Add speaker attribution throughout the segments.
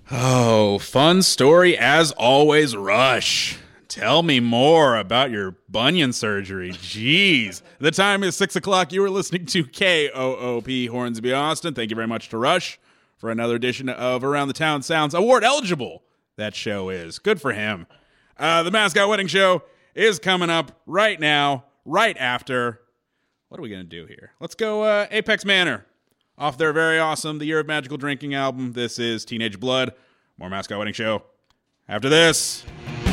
Speaker 1: Oh, fun story as always, Rush. Tell me more about your bunion surgery. Jeez. The time is 6 o'clock. You are listening to KOOP Hornsby, Austin. Thank you very much to Rush for another edition of Around the Town Sounds. Award eligible, that show is. Good for him. The Mascot Wedding Show is coming up right now, right after. What are we going to do here? Let's go Apex Manor. Off their very awesome The Year of Magical Drinking album. This is Teenage Blood. More Mascot Wedding Show after this.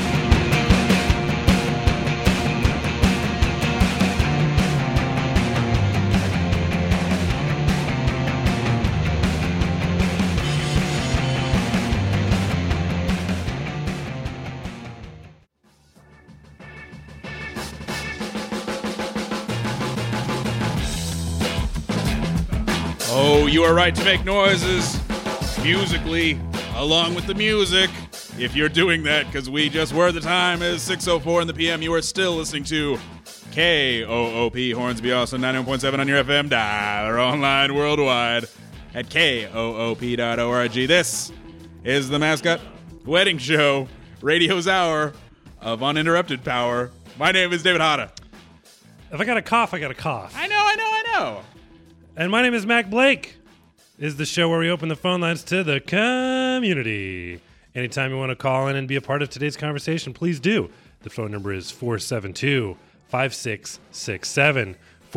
Speaker 1: Oh, you are right to make noises musically along with the music. If you're doing that, because we just were, the time is 6:04 in the PM. You are still listening to KOOP Hornsby, also 91.7 on your FM dial or online worldwide at koop.org. This is the Mascot Wedding Show, radio's hour of uninterrupted power. My name is David Hada.
Speaker 2: If I got a cough, I got a cough.
Speaker 1: I know.
Speaker 2: And my name is Mac Blake. This is the show where we open the phone lines to the community. Anytime you want to call in and be a part of today's conversation, please do. The phone number is 472-5667.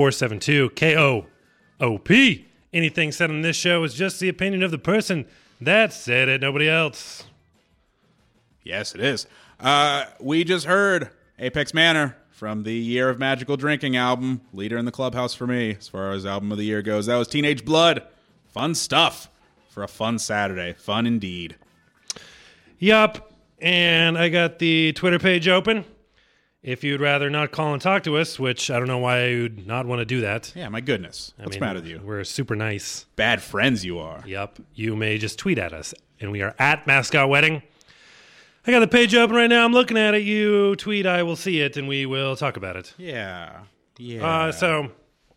Speaker 2: 472-KOOP. Anything said on this show is just the opinion of the person that said it, nobody else.
Speaker 1: Yes, it is. We just heard Apex Manor from the Year of Magical Drinking album. Leader in the clubhouse for me as far as album of the year goes. That was Teenage Blood. Fun stuff for a fun Saturday. Fun indeed.
Speaker 2: Yup. And I got the Twitter page open. If you'd rather not call and talk to us, which I don't know why you'd not want to do that.
Speaker 1: Yeah, my goodness. What's the matter with you?
Speaker 2: We're super nice.
Speaker 1: Bad friends you are.
Speaker 2: Yup. You may just tweet at us. And we are at Mascot Wedding. I got the page open right now. I'm looking at it. You tweet, I will see it, and we will talk about it.
Speaker 1: Yeah.
Speaker 2: So,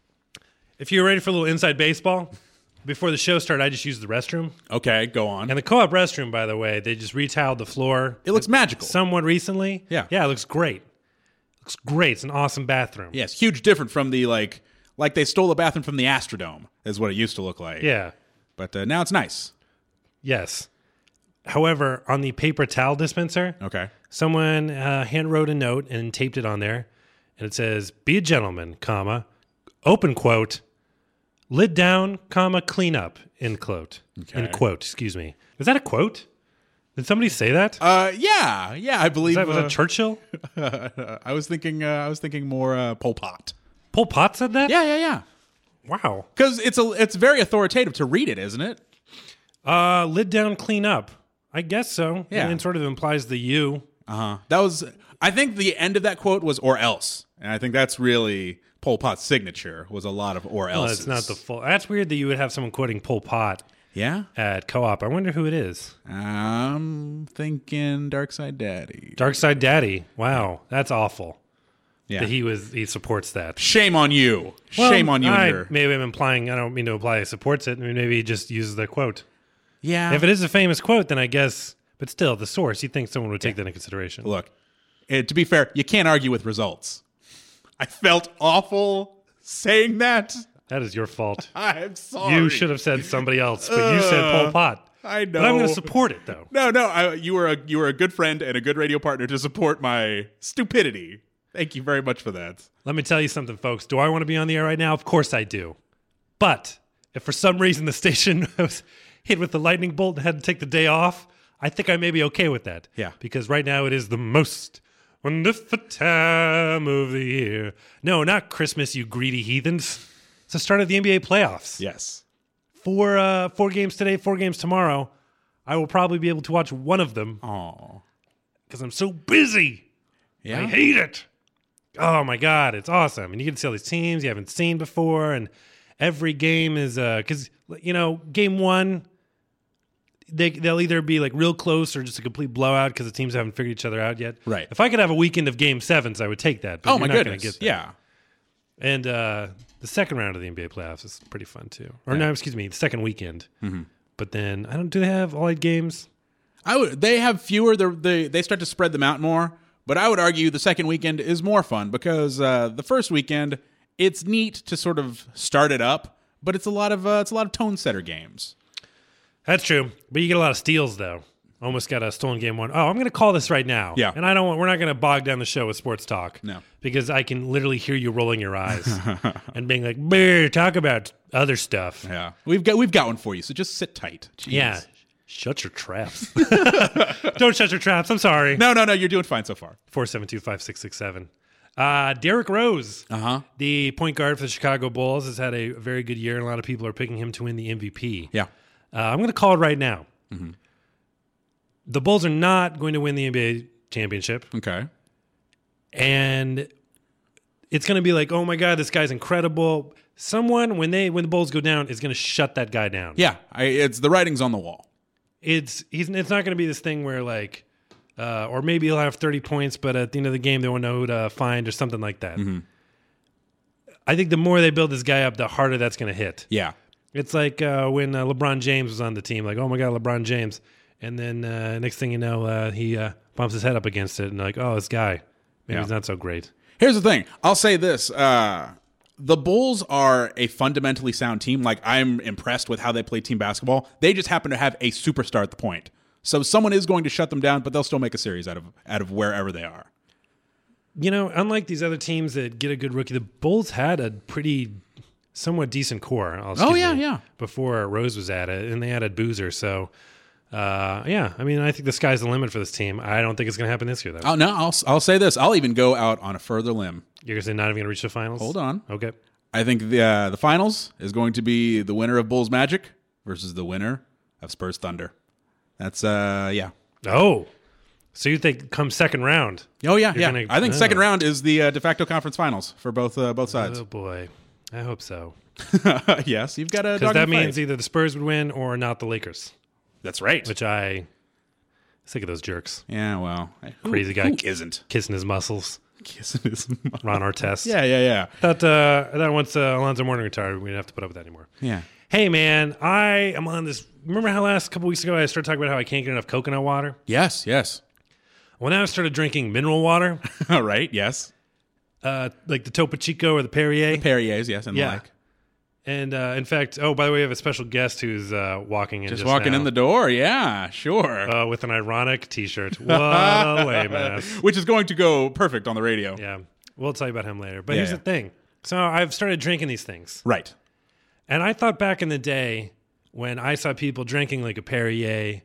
Speaker 2: if you're ready for a little inside baseball, before the show started, I just used the restroom.
Speaker 1: Okay, go on.
Speaker 2: And the co-op restroom, by the way, they just retiled the floor.
Speaker 1: It looks magical.
Speaker 2: Somewhat recently.
Speaker 1: Yeah.
Speaker 2: Yeah, it looks great. Looks great. It's an awesome bathroom.
Speaker 1: Yes, huge different from the, like they stole a bathroom from the Astrodome, is what it used to look like.
Speaker 2: Yeah.
Speaker 1: But now it's nice.
Speaker 2: Yes. However, on the paper towel dispenser,
Speaker 1: Okay.
Speaker 2: someone hand wrote a note and taped it on there, and it says, "Be a gentleman, comma, open quote, lid down, comma, clean up," end quote.
Speaker 1: Okay.
Speaker 2: End quote, excuse me. Was that a quote? Did somebody say that?
Speaker 1: Yeah, I believe.
Speaker 2: Was that Churchill?
Speaker 1: I was thinking more Pol Pot.
Speaker 2: Pol Pot said that?
Speaker 1: Yeah.
Speaker 2: Wow.
Speaker 1: Because it's very authoritative to read it, isn't it?
Speaker 2: Lid down, clean up. I guess so.
Speaker 1: Yeah.
Speaker 2: And it sort of implies the you.
Speaker 1: That was. I think the end of that quote was "or else," and I think that's really Pol Pot's signature. Was a lot of "or else."
Speaker 2: Well, it's not the full. That's weird that you would have someone quoting Pol Pot.
Speaker 1: Yeah.
Speaker 2: At co-op. I wonder who it is.
Speaker 1: I'm thinking Darkside Daddy.
Speaker 2: Darkside Daddy. Wow, that's awful.
Speaker 1: Yeah.
Speaker 2: That he supports that.
Speaker 1: Shame on you.
Speaker 2: Well,
Speaker 1: Shame on you.
Speaker 2: Maybe I'm implying. I don't mean to imply he supports it. I mean, maybe he just uses the quote.
Speaker 1: Yeah.
Speaker 2: If it is a famous quote, then I guess. But still, the source. You'd think someone would take that into consideration.
Speaker 1: Look, to be fair, you can't argue with results. I felt awful saying that.
Speaker 2: That is your fault.
Speaker 1: I'm sorry.
Speaker 2: You should have said somebody else, but you said Pol Pot.
Speaker 1: I know.
Speaker 2: But I'm going to support it, though.
Speaker 1: No. You were a good friend and a good radio partner to support my stupidity. Thank you very much for that.
Speaker 2: Let me tell you something, folks. Do I want to be on the air right now? Of course I do. But if for some reason the station was hit with the lightning bolt and had to take the day off, I think I may be okay with that.
Speaker 1: Yeah.
Speaker 2: Because right now it is the most wonderful time of the year. No, not Christmas, you greedy heathens. It's the start of the NBA playoffs.
Speaker 1: Yes.
Speaker 2: 4 games today, 4 games tomorrow. I will probably be able to watch one of them.
Speaker 1: Oh.
Speaker 2: Because I'm so busy.
Speaker 1: Yeah.
Speaker 2: I hate it. Oh, my God. It's awesome. And you get to see all these teams you haven't seen before. And every game is, because, game one, they'll either be like real close or just a complete blowout because the teams haven't figured each other out yet.
Speaker 1: Right.
Speaker 2: If I could have a weekend of game sevens, I would take that. But
Speaker 1: Oh, my
Speaker 2: you're not
Speaker 1: goodness.
Speaker 2: Gonna get that.
Speaker 1: Yeah.
Speaker 2: And the second round of the NBA playoffs is pretty fun too. Or no, excuse me, the second weekend. Mm-hmm. But then do they have all 8 games?
Speaker 1: They have fewer. They start to spread them out more. But I would argue the second weekend is more fun because the first weekend, it's neat to sort of start it up, but it's a lot of tone setter games.
Speaker 2: That's true, but you get a lot of steals though. Almost got a stolen game one. Oh, I'm going to call this right now.
Speaker 1: Yeah.
Speaker 2: And we're not going to bog down the show with sports talk.
Speaker 1: No.
Speaker 2: Because I can literally hear you rolling your eyes and being like, "Brr, talk about other stuff."
Speaker 1: Yeah. We've got one for you, so just sit tight. Jeez.
Speaker 2: Yeah. Shut your traps. Don't shut your traps. I'm sorry.
Speaker 1: No, you're doing fine so far.
Speaker 2: 472-5667. Derrick Rose, the point guard for the Chicago Bulls, has had a very good year, and a lot of people are picking him to win the MVP.
Speaker 1: Yeah.
Speaker 2: I'm going to call it right now. Mm-hmm. The Bulls are not going to win the NBA championship.
Speaker 1: Okay.
Speaker 2: And it's going to be like, oh my God, this guy's incredible. Someone, when the Bulls go down, is going to shut that guy down.
Speaker 1: Yeah. It's the writing's on the wall.
Speaker 2: It's not going to be this thing where like, or maybe he'll have 30 points, but at the end of the game, they won't know who to find or something like that. Mm-hmm. I think the more they build this guy up, the harder that's going to hit.
Speaker 1: Yeah.
Speaker 2: It's like when LeBron James was on the team, like, oh my God, LeBron James. And then next thing you know, he bumps his head up against it and like, oh, this guy, maybe he's not so great.
Speaker 1: Here's the thing. I'll say this. The Bulls are a fundamentally sound team. Like, I'm impressed with how they play team basketball. They just happen to have a superstar at the point. So someone is going to shut them down, but they'll still make a series out of wherever they are.
Speaker 2: You know, unlike these other teams that get a good rookie, the Bulls had a pretty somewhat decent core. Before Rose was at it, and they added Boozer, so... I mean, I think the sky's the limit for this team. I don't think it's going to happen this year, though.
Speaker 1: Oh no, I'll say this. I'll even go out on a further limb.
Speaker 2: You're going to say not even going to reach the finals?
Speaker 1: Hold on.
Speaker 2: Okay.
Speaker 1: I think the finals is going to be the winner of Bulls Magic versus the winner of Spurs Thunder. That's yeah.
Speaker 2: Oh, so you think come second round?
Speaker 1: Oh yeah, I think second round is the de facto conference finals for both sides.
Speaker 2: Oh boy, I hope so.
Speaker 1: Yes, you've got a
Speaker 2: because that means either the Spurs would win or not the Lakers.
Speaker 1: That's right.
Speaker 2: Which I sick of those jerks.
Speaker 1: Yeah, well,
Speaker 2: crazy guy
Speaker 1: who isn't
Speaker 2: kissing his muscles. Ron Artest.
Speaker 1: Yeah.
Speaker 2: That once Alonzo Mourning retired, we didn't have to put up with that anymore.
Speaker 1: Yeah.
Speaker 2: Hey man, I am on this. Remember how last couple weeks ago I started talking about how I can't get enough coconut water?
Speaker 1: Yes.
Speaker 2: Well, now I started drinking mineral water.
Speaker 1: All right. Yes.
Speaker 2: Like the Topo Chico or the Perrier.
Speaker 1: The Perriers, yes, and the like.
Speaker 2: And in fact, by the way, we have a special guest who's walking in.
Speaker 1: Just walking
Speaker 2: now.
Speaker 1: In the door, yeah, sure.
Speaker 2: With an ironic T-shirt. What a lame ass.
Speaker 1: Which is going to go perfect on the radio.
Speaker 2: Yeah, we'll tell you about him later. But here's the thing. So I've started drinking these things.
Speaker 1: Right.
Speaker 2: And I thought back in the day when I saw people drinking like a Perrier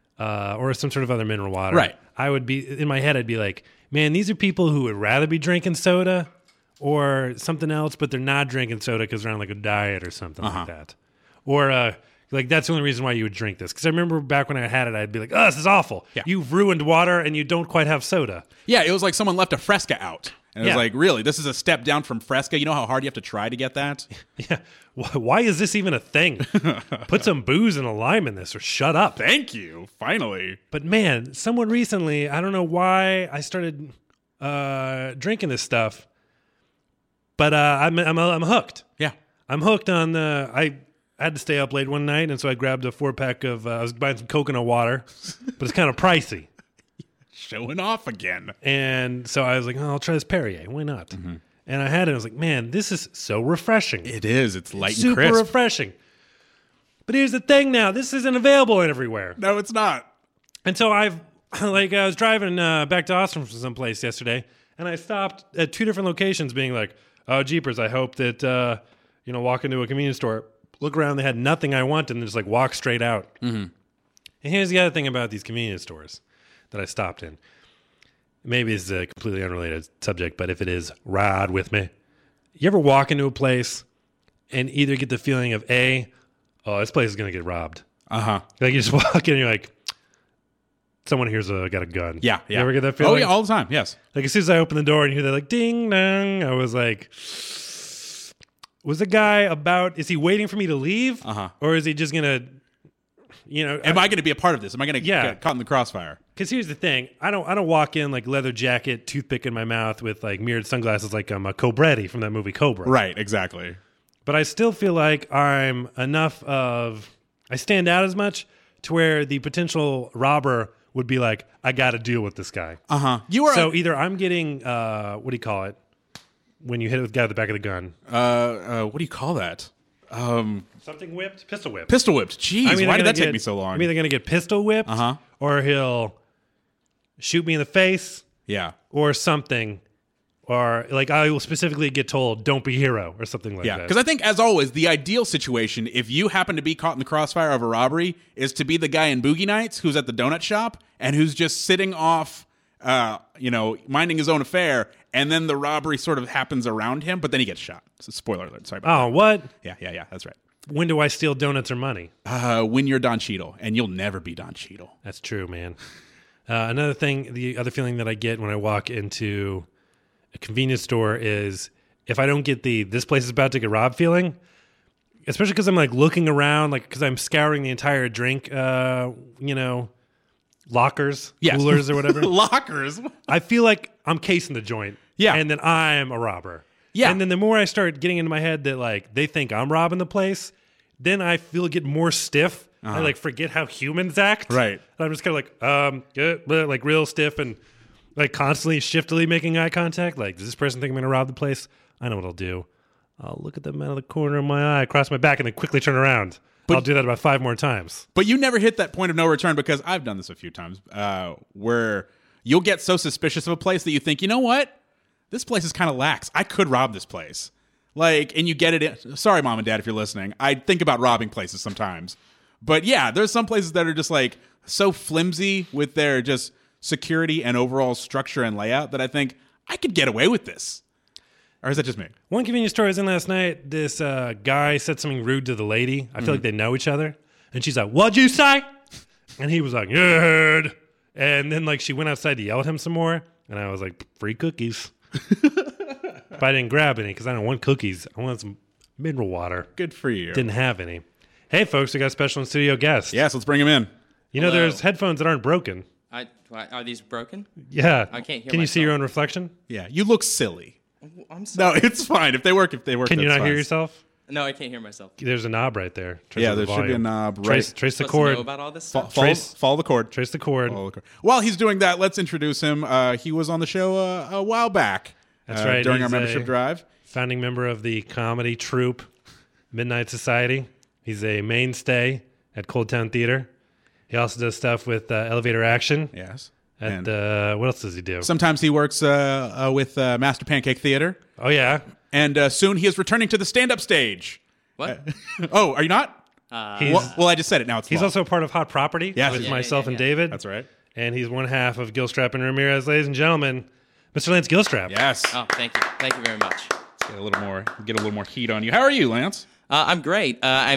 Speaker 2: or some sort of other mineral water.
Speaker 1: Right.
Speaker 2: I would be, in my head, I'd be like, man, these are people who would rather be drinking soda or something else, but they're not drinking soda because they're on like a diet or something like that. Or like that's the only reason why you would drink this. Because I remember back when I had it, I'd be like, oh, this is awful. Yeah. You've ruined water and you don't quite have soda.
Speaker 1: Yeah, it was like someone left a Fresca out. And it was like, really, this is a step down from Fresca? You know how hard you have to try to get that?
Speaker 2: Yeah. Why is this even a thing? Put some booze and a lime in this or shut up.
Speaker 1: Thank you. Finally.
Speaker 2: But man, someone recently, I don't know why I started drinking this stuff. But I'm hooked.
Speaker 1: Yeah.
Speaker 2: I'm hooked on I had to stay up late one night, and so I grabbed a 4-pack of, I was buying some coconut water, but it's kind of pricey.
Speaker 1: Showing off again.
Speaker 2: And so I was like, oh, I'll try this Perrier. Why not? Mm-hmm. And I had it. I was like, man, this is so refreshing.
Speaker 1: It is. It's light and crisp.
Speaker 2: Super refreshing. But here's the thing now. This isn't available everywhere.
Speaker 1: No, it's not.
Speaker 2: And so I was driving back to Austin from someplace yesterday, and I stopped at 2 different locations being like, oh, jeepers, I hope that, walk into a convenience store, look around, they had nothing I wanted, and just like walk straight out. Mm-hmm. And here's the other thing about these convenience stores that I stopped in. Maybe it's a completely unrelated subject, but if it is, ride with me. You ever walk into a place and either get the feeling of A, oh, this place is going to get robbed.
Speaker 1: Uh-huh.
Speaker 2: Like you just walk in and you're like, someone here's got a gun.
Speaker 1: Yeah.
Speaker 2: You ever get that feeling?
Speaker 1: Oh, yeah, all the time, yes.
Speaker 2: Like as soon as I open the door and you hear that like ding dong, I was like, was the guy is he waiting for me to leave?
Speaker 1: Uh-huh.
Speaker 2: Or is he just going to,
Speaker 1: am I going to be a part of this? Am I going to get caught in the crossfire?
Speaker 2: Because here's the thing. I don't walk in like leather jacket, toothpick in my mouth with like mirrored sunglasses like I'm a Cobretti from that movie Cobra.
Speaker 1: Right, exactly.
Speaker 2: But I still feel like I stand out as much to where the potential robber would be like, I got to deal with this guy.
Speaker 1: You are
Speaker 2: So either I'm getting what do you call it when you hit the guy with the back of the gun?
Speaker 1: what do you call that?
Speaker 2: Something whipped, pistol whipped.
Speaker 1: Pistol whipped. Jeez,
Speaker 2: I'm either
Speaker 1: why did
Speaker 2: gonna
Speaker 1: that take
Speaker 2: get-
Speaker 1: me so long?
Speaker 2: I'm either going to get pistol whipped, or he'll shoot me in the face,
Speaker 1: Yeah.
Speaker 2: or something, or like I will specifically get told, "Don't be hero" or something like
Speaker 1: Yeah,
Speaker 2: that.
Speaker 1: because I think, as always, the ideal situation, if you happen to be caught in the crossfire of a robbery, is to be the guy in Boogie Nights who's at the donut shop and who's just sitting off, minding his own affair, and then the robbery sort of happens around him, but then he gets shot. So, spoiler alert. Sorry about
Speaker 2: Oh, what?
Speaker 1: that. Yeah, that's right.
Speaker 2: When do I steal donuts or money?
Speaker 1: When you're Don Cheadle, and you'll never be Don Cheadle.
Speaker 2: That's true, man. Another thing, the other feeling that I get when I walk into a convenience store is if I don't get the "this place is about to get robbed" feeling, especially because I'm like looking around, like because I'm scouring the entire drink, lockers,
Speaker 1: Yes.
Speaker 2: coolers, or whatever.
Speaker 1: Lockers.
Speaker 2: I feel like I'm casing the joint.
Speaker 1: Yeah.
Speaker 2: And then I'm a robber.
Speaker 1: Yeah.
Speaker 2: And then the more I start getting into my head that like they think I'm robbing the place, then I get more stiff. I like forget how humans act.
Speaker 1: Right.
Speaker 2: And I'm just kind of like real stiff and like constantly shiftily making eye contact. Like, does this person think I'm going to rob the place? I know what I'll do. I'll look at them out of the corner of my eye, cross my back, and then quickly turn around. I'll do that about 5 more times.
Speaker 1: But you never hit that point of no return, because I've done this a few times, where you'll get so suspicious of a place that you think, you know what? This place is kind of lax. I could rob this place. Like, and you get it in. Sorry, Mom and Dad, if you're listening. I think about robbing places sometimes. But yeah, there's some places that are just like so flimsy with their just security and overall structure and layout that I think I could get away with this. Or is that just me?
Speaker 2: One convenience store I was in last night, this guy said something rude to the lady. I feel like they know each other. And she's like, "What'd you say?" And he was like, "You heard." And then like she went outside to yell at him some more. And I was like, "Free cookies." But I didn't grab any because I don't want cookies. I want some mineral water.
Speaker 1: Good for you.
Speaker 2: Didn't have any. Hey, folks, we got a special in-studio guest.
Speaker 1: Yes, let's bring him in.
Speaker 2: You know,
Speaker 3: Hello.
Speaker 2: there's headphones that aren't broken.
Speaker 3: Are these broken?
Speaker 2: Yeah.
Speaker 3: I can't hear
Speaker 2: Can you see
Speaker 3: myself.
Speaker 2: your own reflection?
Speaker 1: Yeah, you look silly.
Speaker 3: I'm sorry.
Speaker 1: No, it's fine. If they work,
Speaker 2: Can you
Speaker 1: that's
Speaker 2: not
Speaker 1: fine.
Speaker 2: hear yourself?
Speaker 3: No, I can't hear myself.
Speaker 2: There's a knob right there. Turns
Speaker 1: Yeah,
Speaker 2: up the
Speaker 1: there should be a
Speaker 2: volume.
Speaker 1: knob right.
Speaker 2: Trace the
Speaker 3: Supposed to
Speaker 2: cord.
Speaker 3: know about all this stuff?
Speaker 1: Follow the cord.
Speaker 2: Trace the cord.
Speaker 1: Follow the cord. While he's doing that, let's introduce him. He was on the show a while back.
Speaker 2: That's right.
Speaker 1: During our
Speaker 2: He's
Speaker 1: membership
Speaker 2: a
Speaker 1: drive.
Speaker 2: Founding member of the comedy troupe Midnight Society. He's a mainstay at Cold Town Theater. He also does stuff with Elevator Action.
Speaker 1: Yes.
Speaker 2: At
Speaker 1: And
Speaker 2: what else does he do?
Speaker 1: sometimes he works with Master Pancake Theater.
Speaker 2: Oh yeah,
Speaker 1: And soon he is returning to the stand-up stage.
Speaker 3: What?
Speaker 1: Oh, are you not?
Speaker 2: he's
Speaker 1: Well, I just said it. Now it's
Speaker 2: he's
Speaker 1: law.
Speaker 2: also a part of Hot Property
Speaker 1: Yes.
Speaker 2: with
Speaker 1: Yeah,
Speaker 2: myself and
Speaker 3: yeah.
Speaker 2: David.
Speaker 1: That's right.
Speaker 2: And he's one half of Gilstrap and Ramirez, ladies and gentlemen, Mr. Lance Gilstrap.
Speaker 1: Yes.
Speaker 3: Oh, thank you. Thank you very much.
Speaker 1: Let's get a little more heat on you. How are you, Lance?
Speaker 3: I'm great.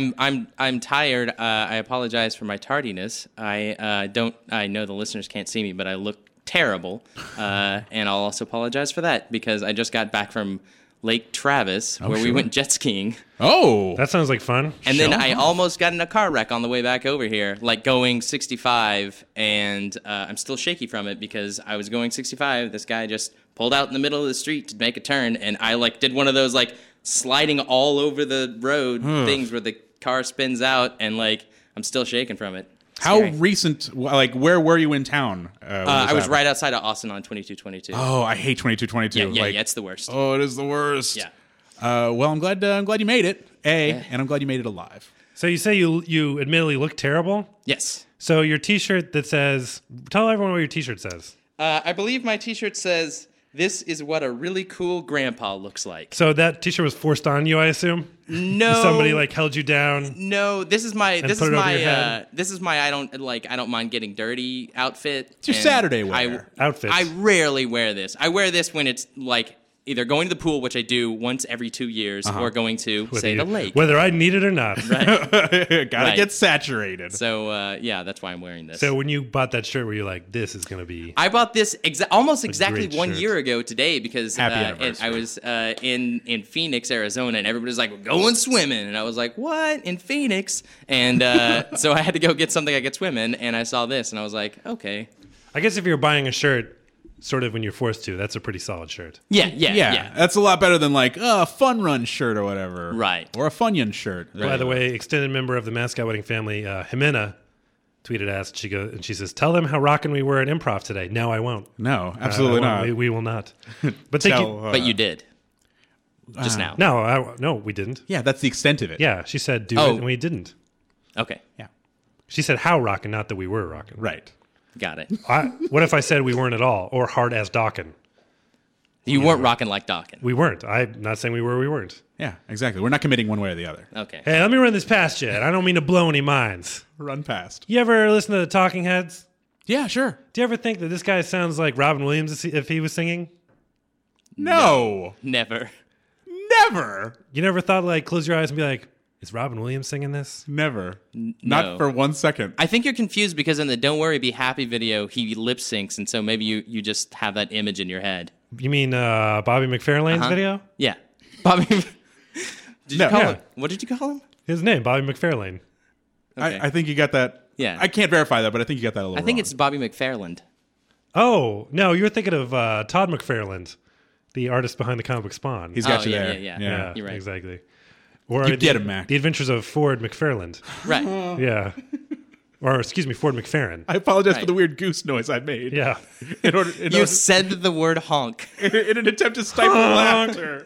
Speaker 3: I'm tired. I apologize for my tardiness. I know the listeners can't see me, but I look terrible. And I'll also apologize for that because I just got back from Lake Travis where we
Speaker 1: sure.
Speaker 3: went jet skiing.
Speaker 1: Oh.
Speaker 2: That sounds like fun.
Speaker 3: And then
Speaker 1: Show
Speaker 3: I
Speaker 1: off.
Speaker 3: almost got in a car wreck on the way back over here, like going 65, and I'm still shaky from it because I was going 65. This guy just pulled out in the middle of the street to make a turn, and I like did one of those like sliding all over the road things where the car spins out, and like I'm still shaking from it.
Speaker 1: How
Speaker 3: Scary.
Speaker 1: recent, like, where were you in town? when this
Speaker 3: I was
Speaker 1: happened?
Speaker 3: right outside of Austin on 2222.
Speaker 1: Oh, I hate 2222.
Speaker 3: yeah, it's the worst.
Speaker 1: Oh, it is the worst.
Speaker 3: Yeah.
Speaker 1: Well, I'm glad you made it. And I'm glad you made it alive.
Speaker 2: So you say you admittedly look terrible.
Speaker 3: Yes.
Speaker 2: So your T-shirt that says, tell everyone what your T-shirt says.
Speaker 3: I believe my T-shirt says, "This is what a really cool grandpa looks like."
Speaker 2: So that T-shirt was forced on you, I assume.
Speaker 3: No.
Speaker 2: Somebody like held you down.
Speaker 3: No, this is my
Speaker 2: put it over your head?
Speaker 3: this is my I don't mind getting dirty outfit.
Speaker 1: It's your
Speaker 3: And
Speaker 1: Saturday wear.
Speaker 2: Outfits.
Speaker 3: I rarely wear this. I wear this when it's like either going to the pool, which I do once every 2 years, or going to say the lake.
Speaker 2: Whether I need it or not.
Speaker 1: Gotta
Speaker 3: Right.
Speaker 1: get saturated.
Speaker 3: So yeah, that's why I'm wearing this.
Speaker 2: So when you bought that shirt, were you like, this is going to be...
Speaker 3: I bought this almost exactly
Speaker 2: great
Speaker 3: 1
Speaker 2: shirt.
Speaker 3: year ago today because
Speaker 1: Happy anniversary.
Speaker 3: I was in Phoenix, Arizona, and everybody was like, "We're going swimming," and I was like, "What in Phoenix?" And so I had to go get something I could swim in, and I saw this, and I was like, "Okay,
Speaker 2: I guess if you're buying a shirt, sort of when you're forced to, that's a pretty solid shirt.
Speaker 3: yeah."
Speaker 1: That's a lot better than like a fun run shirt or whatever.
Speaker 3: Right.
Speaker 1: Or a Funyun shirt.
Speaker 2: By the way, extended member of the Mascot Wedding family, Jimena, tweeted us. She says, "Tell them how rockin' we were at improv today." No, I won't.
Speaker 1: No, absolutely
Speaker 2: I won't.
Speaker 1: not.
Speaker 2: We will not. But thank you.
Speaker 3: But you did. Just now.
Speaker 2: No, we didn't.
Speaker 1: Yeah, that's the extent of it.
Speaker 2: Yeah, she said do
Speaker 3: Oh.
Speaker 2: it, and we didn't.
Speaker 3: Okay.
Speaker 1: Yeah.
Speaker 2: She said how rockin', not that we were rockin'.
Speaker 1: Right.
Speaker 3: Got it.
Speaker 2: What if I said we weren't at all, or hard as dockin'?
Speaker 3: You weren't rocking like Dawkins.
Speaker 2: We weren't. I'm not saying we were. We weren't.
Speaker 1: Yeah, exactly. We're not committing one way or the other.
Speaker 3: Okay.
Speaker 2: Hey, let me run this past you. And I don't mean to blow any minds.
Speaker 1: Run past.
Speaker 2: You ever listen to the Talking Heads?
Speaker 1: Yeah, sure.
Speaker 2: Do you ever think that this guy sounds like Robin Williams if he was singing?
Speaker 1: No.
Speaker 3: Never.
Speaker 1: Never.
Speaker 2: You never thought like close your eyes and be like, is Robin Williams singing this?
Speaker 1: Never.
Speaker 3: No.
Speaker 1: Not for 1 second.
Speaker 3: I think you're confused because in the Don't Worry Be Happy video, he lip syncs, and so maybe you just have that image in your head.
Speaker 2: You mean Bobby McFerlane's video?
Speaker 3: Yeah. Bobby. Did you
Speaker 1: No.
Speaker 3: call
Speaker 1: Yeah.
Speaker 3: him? What did you call him?
Speaker 2: His name, Bobby McFerlane.
Speaker 3: Okay.
Speaker 1: I think you got that.
Speaker 3: Yeah.
Speaker 1: I can't verify that, but I think you got that a little
Speaker 3: I think
Speaker 1: wrong.
Speaker 3: it's Bobby McFarland.
Speaker 2: Oh, no, you're thinking of Todd McFarlane, the artist behind the comic book Spawn.
Speaker 1: He's got
Speaker 3: Oh,
Speaker 1: you
Speaker 3: yeah,
Speaker 1: there.
Speaker 3: yeah.
Speaker 2: yeah,
Speaker 3: You're right.
Speaker 2: exactly. Or
Speaker 1: You get him, Mac.
Speaker 2: The Adventures of Ford McFarland.
Speaker 3: Right.
Speaker 2: Yeah. Or, excuse me, Ford McFerrin.
Speaker 1: I apologize for
Speaker 3: Right.
Speaker 1: the weird goose noise I made.
Speaker 2: Yeah.
Speaker 3: You said the word honk.
Speaker 1: in an attempt to stifle laughter.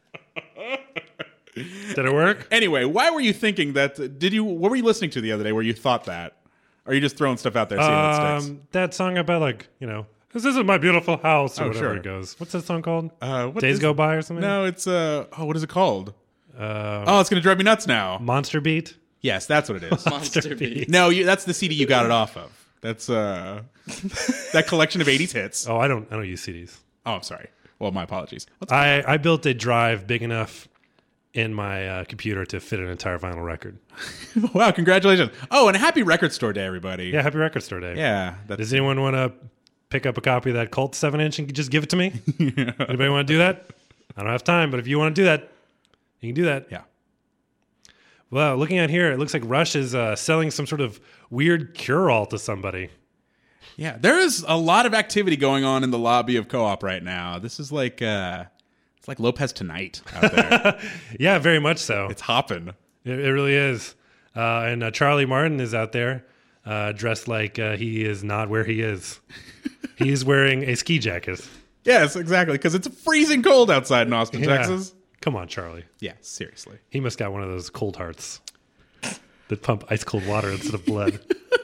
Speaker 2: Did it work?
Speaker 1: Anyway, why were you thinking that? What were you listening to the other day where you thought that? Or are you just throwing stuff out there, seeing what sticks?
Speaker 2: That song about like, this isn't my beautiful house or
Speaker 1: Oh,
Speaker 2: whatever
Speaker 1: sure.
Speaker 2: it goes. What's that song called?
Speaker 1: What
Speaker 2: Days
Speaker 1: is-
Speaker 2: Go By or something?
Speaker 1: No, it's what is it called? It's gonna drive me nuts now.
Speaker 2: Monster Beat?
Speaker 1: Yes, that's what it is.
Speaker 3: Monster Beat.
Speaker 1: No, that's the CD you got it off of. That's that collection of 80s hits.
Speaker 2: Oh, I don't use CDs.
Speaker 1: Oh, I'm sorry. Well, my apologies.
Speaker 2: I built a drive big enough in my computer to fit an entire vinyl record.
Speaker 1: Wow, congratulations. Oh, and a happy record store day, everybody.
Speaker 2: Yeah, happy record store day.
Speaker 1: Yeah.
Speaker 2: Does anyone want to pick up a copy of that Cult 7-inch and just give it to me? Anybody want to do that? I don't have time, but if you want to do that, you can do that.
Speaker 1: Yeah.
Speaker 2: Well, looking at here, it looks like Rush is selling some sort of weird cure-all to somebody.
Speaker 1: Yeah, there is a lot of activity going on in the lobby of Co-op right now. This is like it's like Lopez Tonight out there.
Speaker 2: Yeah, very much so.
Speaker 1: It's hopping.
Speaker 2: It really is. And Charlie Martin is out there dressed like he is not where he is. He's wearing a ski jacket.
Speaker 1: Yes, exactly, because it's freezing cold outside in Austin,
Speaker 2: Yeah.
Speaker 1: Texas.
Speaker 2: Come on, Charlie.
Speaker 1: Yeah, seriously.
Speaker 2: He must got one of those cold hearts that pump ice cold water instead of blood.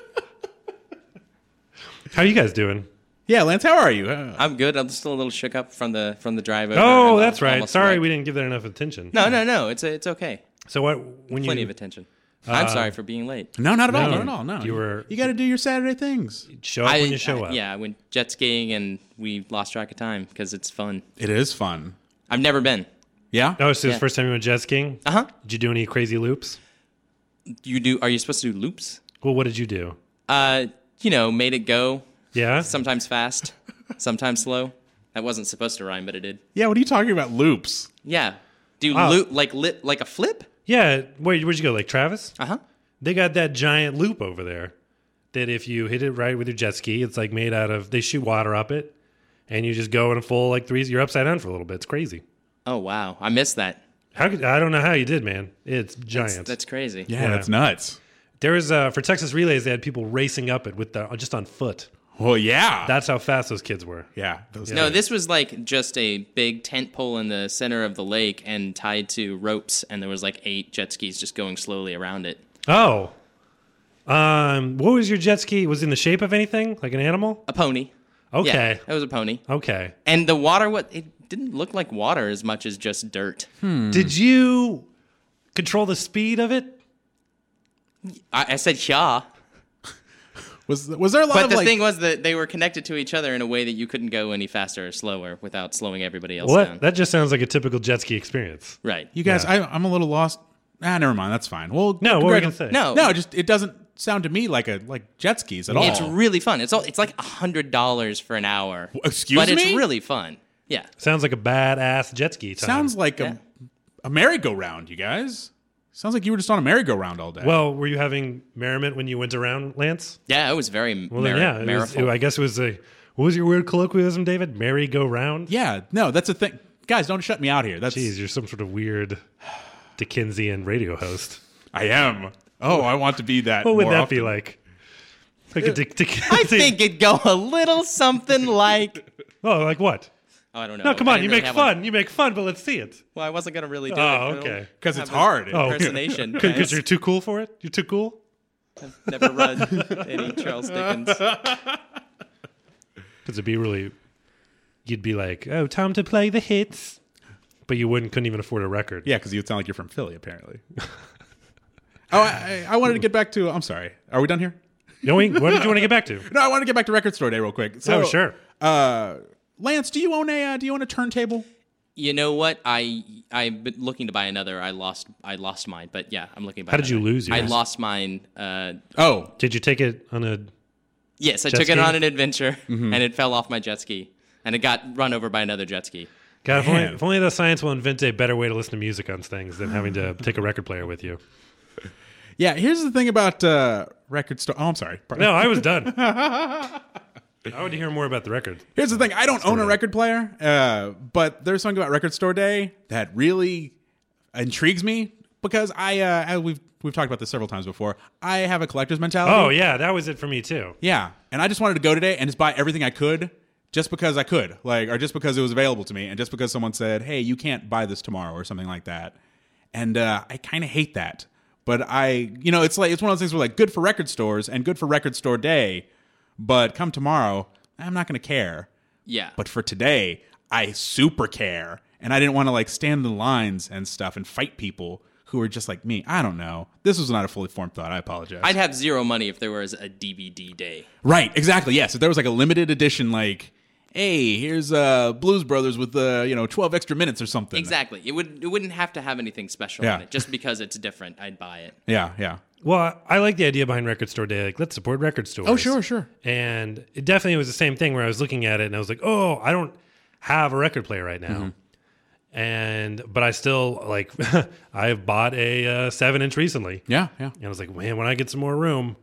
Speaker 2: How are you guys doing?
Speaker 1: Yeah, Lance, how are you?
Speaker 3: I'm good. I'm still a little shook up from the drive over.
Speaker 2: Oh,
Speaker 3: I'm
Speaker 2: that's right.
Speaker 3: almost
Speaker 2: Sorry,
Speaker 3: wrecked.
Speaker 2: we didn't give that enough attention.
Speaker 3: No. It's okay.
Speaker 2: So what? When
Speaker 3: Plenty
Speaker 2: you
Speaker 3: of attention. I'm sorry for being late.
Speaker 1: No, not at all.
Speaker 2: No,
Speaker 1: Not at all. No,
Speaker 2: you
Speaker 1: got to do your Saturday things.
Speaker 2: show up when you show up.
Speaker 3: Yeah, I went jet skiing and we lost track of time because it's fun.
Speaker 1: It is fun.
Speaker 3: I've never been.
Speaker 1: Yeah.
Speaker 2: Oh, so it's
Speaker 3: Yeah.
Speaker 2: the first time you went jet skiing?
Speaker 3: Uh-huh.
Speaker 2: Did you do any crazy loops?
Speaker 3: Are you supposed to do loops?
Speaker 2: Well, what did you do?
Speaker 3: Made it go.
Speaker 2: Yeah.
Speaker 3: Sometimes fast, sometimes slow. That wasn't supposed to rhyme, but it did.
Speaker 1: Yeah. What are you talking about? Loops.
Speaker 3: Yeah. Do
Speaker 2: Wow.
Speaker 3: loop like a flip?
Speaker 2: Yeah. Where'd you go? Like Travis?
Speaker 3: Uh-huh.
Speaker 2: They got that giant loop over there that if you hit it right with your jet ski, it's like made out of, they shoot water up it, and you just go in a full like threes. You're upside down for a little bit. It's crazy.
Speaker 3: Oh wow, I missed that.
Speaker 2: I don't know how you did, man. It's giant.
Speaker 3: That's crazy.
Speaker 1: Yeah,
Speaker 2: Yeah.
Speaker 1: that's nuts.
Speaker 2: There was for Texas Relays, they had people racing up it with just on foot.
Speaker 1: Well, yeah.
Speaker 2: That's how fast those kids were.
Speaker 1: yeah. Those
Speaker 3: No, this was like just a big tent pole in the center of the lake and tied to ropes, and there was like 8 jet skis just going slowly around it.
Speaker 2: Oh, what was your jet ski? Was it in the shape of anything, like an animal?
Speaker 3: A pony.
Speaker 2: Okay,
Speaker 3: Yeah, it was a pony.
Speaker 2: okay.
Speaker 3: And the water, it didn't look like water as much as just dirt.
Speaker 2: Did you control the speed of it?
Speaker 3: I said yeah,
Speaker 1: was there a lot
Speaker 3: but
Speaker 1: of
Speaker 3: the
Speaker 1: like?
Speaker 3: thing was that they were connected to each other in a way that you couldn't go any faster or slower without slowing everybody else
Speaker 2: What?
Speaker 3: down.
Speaker 2: That just sounds like a typical jet ski experience.
Speaker 3: Right.
Speaker 1: you guys,
Speaker 2: Yeah.
Speaker 1: I'm a little lost. Never mind. That's fine. Well,
Speaker 2: No, what were you gonna say?
Speaker 3: No,
Speaker 1: No, just it doesn't sound to me like jet skis at all.
Speaker 3: it's really fun. It's like $100 for an hour.
Speaker 1: Excuse
Speaker 3: but
Speaker 1: me?
Speaker 3: it's really fun. Yeah.
Speaker 2: Sounds like a badass jet ski time.
Speaker 1: Sounds like
Speaker 3: Yeah.
Speaker 1: a merry-go-round, you guys. Sounds like you were just on a merry-go-round all day.
Speaker 2: Well, were you having merriment when you went around, Lance?
Speaker 3: Yeah, it was very
Speaker 2: Well, then, yeah. I guess it was a. What was your weird colloquialism, David? Merry-go-round?
Speaker 1: yeah, no, that's a thing. Guys, don't shut me out here. That's
Speaker 2: Jeez, you're some sort of weird Dickensian radio host.
Speaker 1: I am. Oh, I want to be that.
Speaker 2: What would
Speaker 1: more
Speaker 2: that
Speaker 1: often.
Speaker 2: be like? Like
Speaker 3: I think it'd go a little something like.
Speaker 2: Oh, like what?
Speaker 3: Oh, I don't know.
Speaker 2: No, come
Speaker 3: I
Speaker 2: on.
Speaker 3: didn't
Speaker 2: You
Speaker 3: really
Speaker 2: make
Speaker 3: have
Speaker 2: fun.
Speaker 3: one.
Speaker 2: You make fun, but let's see it.
Speaker 3: Well, I wasn't gonna really do it.
Speaker 2: Oh, okay.
Speaker 1: Because it's
Speaker 3: Have a
Speaker 1: hard.
Speaker 3: Impersonation.
Speaker 2: Because
Speaker 3: guys.
Speaker 2: you're too cool for it? You're too cool?
Speaker 3: I've never read any Charles Dickens.
Speaker 2: Because it'd be really... You'd be like, oh, time to play the hits. But you couldn't even afford a record.
Speaker 1: Yeah, because you would sound like you're from Philly, apparently. I wanted to get back to... I'm sorry. Are we done here?
Speaker 2: What did you want to get back to?
Speaker 1: No, I want to get back to Record Store Day real quick. So,
Speaker 2: Oh, sure.
Speaker 1: Lance, do you own a turntable?
Speaker 3: You know what? I've been looking to buy another. I lost mine, but yeah, I'm looking to buy
Speaker 2: How did you
Speaker 3: another.
Speaker 2: lose yours?
Speaker 3: I lost mine.
Speaker 2: Did you take it on a...
Speaker 3: Yes, I
Speaker 2: Jet
Speaker 3: took it
Speaker 2: ski?
Speaker 3: on an adventure, and it fell off my jet ski, and it got run over by another jet ski.
Speaker 2: God,
Speaker 1: Man.
Speaker 2: if only the science will invent a better way to listen to music on things than having to take a record player with you.
Speaker 1: Yeah, here's the thing about Record Store... Oh, I'm sorry. Pardon.
Speaker 2: No, I was done. I would hear more about the record.
Speaker 1: Here's the thing. I don't own a record player, but there's something about Record Store Day that really intrigues me because we've talked about this several times before. I have a collector's mentality.
Speaker 2: Oh, yeah, that was it for me, too.
Speaker 1: Yeah, and I just wanted to go today and just buy everything I could just because I could, or just because it was available to me, and just because someone said, hey, you can't buy this tomorrow or something like that. And I kind of hate that. But it's one of those things where, like, good for record stores and good for Record Store Day, but come tomorrow, I'm not going to care.
Speaker 3: Yeah.
Speaker 1: But for today, I super care, and I didn't want to, like, stand in the lines and stuff and fight people who are just like me. I don't know. This was not a fully formed thought. I apologize.
Speaker 3: I'd have zero money if there was a DVD day.
Speaker 1: Right, exactly, yes. If there was, like, a limited edition, like, hey, here's Blues Brothers with 12 extra minutes or something.
Speaker 3: Exactly. It wouldn't have to have anything special
Speaker 1: Yeah.
Speaker 3: in it. Just because it's different, I'd buy it.
Speaker 1: Yeah.
Speaker 2: Well, I like the idea behind Record Store Day. Like, let's support record stores.
Speaker 1: Oh, sure.
Speaker 2: And it definitely was the same thing where I was looking at it and I was like, oh, I don't have a record player right now. But I still, like, I've bought a 7-inch recently.
Speaker 1: Yeah.
Speaker 2: And I was like, man, when I get some more room.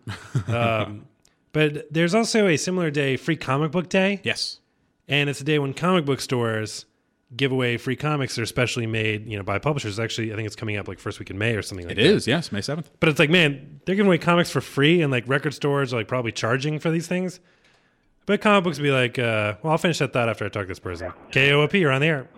Speaker 2: But there's also a similar day, Free Comic Book Day.
Speaker 1: Yes.
Speaker 2: And it's a day when comic book stores give away free comics that are specially made, by publishers. Actually, I think it's coming up like first week in May or something like that.
Speaker 1: It is, yes, May 7th.
Speaker 2: But it's like, man, they're giving away comics for free, and like record stores are like probably charging for these things. But comic books would be like, well, I'll finish that thought after I talk to this person. KOOP, you're on the air.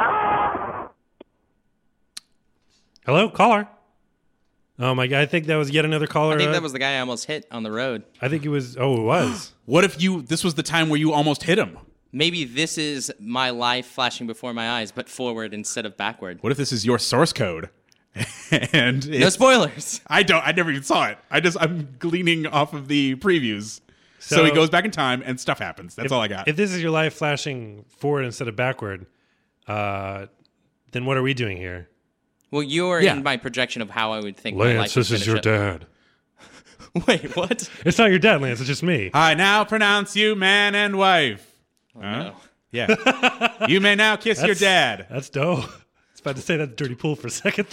Speaker 2: Hello, caller. Oh my God, I think that was yet another caller.
Speaker 3: I think that was the guy I almost hit on the road.
Speaker 2: I think it was. Oh, it was.
Speaker 1: What if this was the time where you almost hit him?
Speaker 3: Maybe this is my life flashing before my eyes, but forward instead of backward.
Speaker 1: What if this is your source code? And
Speaker 3: No spoilers.
Speaker 1: I never even saw it. I'm gleaning off of the previews. So he goes back in time and stuff happens. That's all I got.
Speaker 2: If this is your life flashing forward instead of backward, then what are we doing here?
Speaker 3: Well, you're in my projection of how I would think my life
Speaker 2: Lance,
Speaker 3: would
Speaker 2: this is
Speaker 3: finish
Speaker 2: your
Speaker 3: up.
Speaker 2: dad.
Speaker 3: Wait, what?
Speaker 2: It's not your dad, Lance. It's just me.
Speaker 1: I now pronounce you man and wife.
Speaker 3: No.
Speaker 1: Yeah. You may now kiss your dad.
Speaker 2: That's dope. I was about to say that's dirty pool for a second.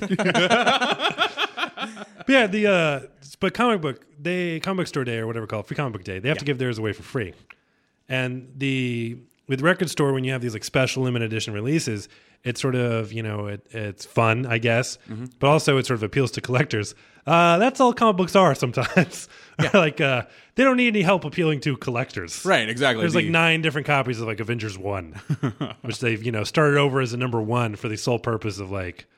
Speaker 2: But yeah, but comic book store day or whatever called Free Comic Book Day, they have to give theirs away for free. And with record store, when you have these like special limited edition releases, it's sort of, it's fun, I guess, but also it sort of appeals to collectors. That's all comic books are sometimes. Like, they don't need any help appealing to collectors.
Speaker 1: Right, exactly.
Speaker 2: There's like 9 different copies of like Avengers 1, which they've, started over as a number 1 for the sole purpose of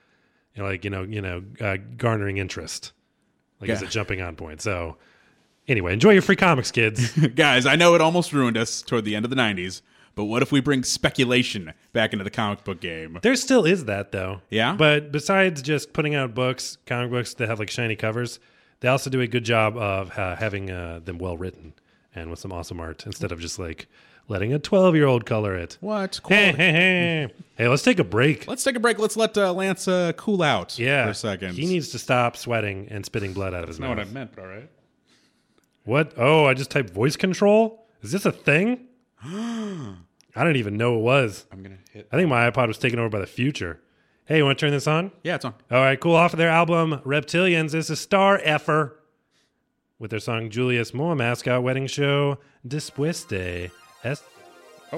Speaker 2: garnering interest, as a jumping on point. So anyway, enjoy your free comics, kids.
Speaker 1: Guys, I know it almost ruined us toward the end of the 90s, but what if we bring speculation back into the comic book game?
Speaker 2: There still is that, though.
Speaker 1: Yeah?
Speaker 2: But besides just putting out comic books that have like shiny covers, they also do a good job of having them well written and with some awesome art instead of just like letting a 12-year-old color it.
Speaker 1: What? Cool.
Speaker 2: Hey, let's take a break.
Speaker 1: Let's take a break. Let's let Lance cool out for a second.
Speaker 2: He needs to stop sweating and spitting blood out of his mouth.
Speaker 1: Not what I meant, but all right.
Speaker 2: What? Oh, I just typed voice control? Is this a thing? I didn't even know it was.
Speaker 1: I'm going to hit.
Speaker 2: I think my iPod was taken over by the future. Hey, you want to turn this on?
Speaker 1: Yeah, it's on.
Speaker 2: All right, cool. Off of their album Reptilians, this is Star Effer with their song Julius Moa Mascot Wedding Show Después de
Speaker 1: Oh.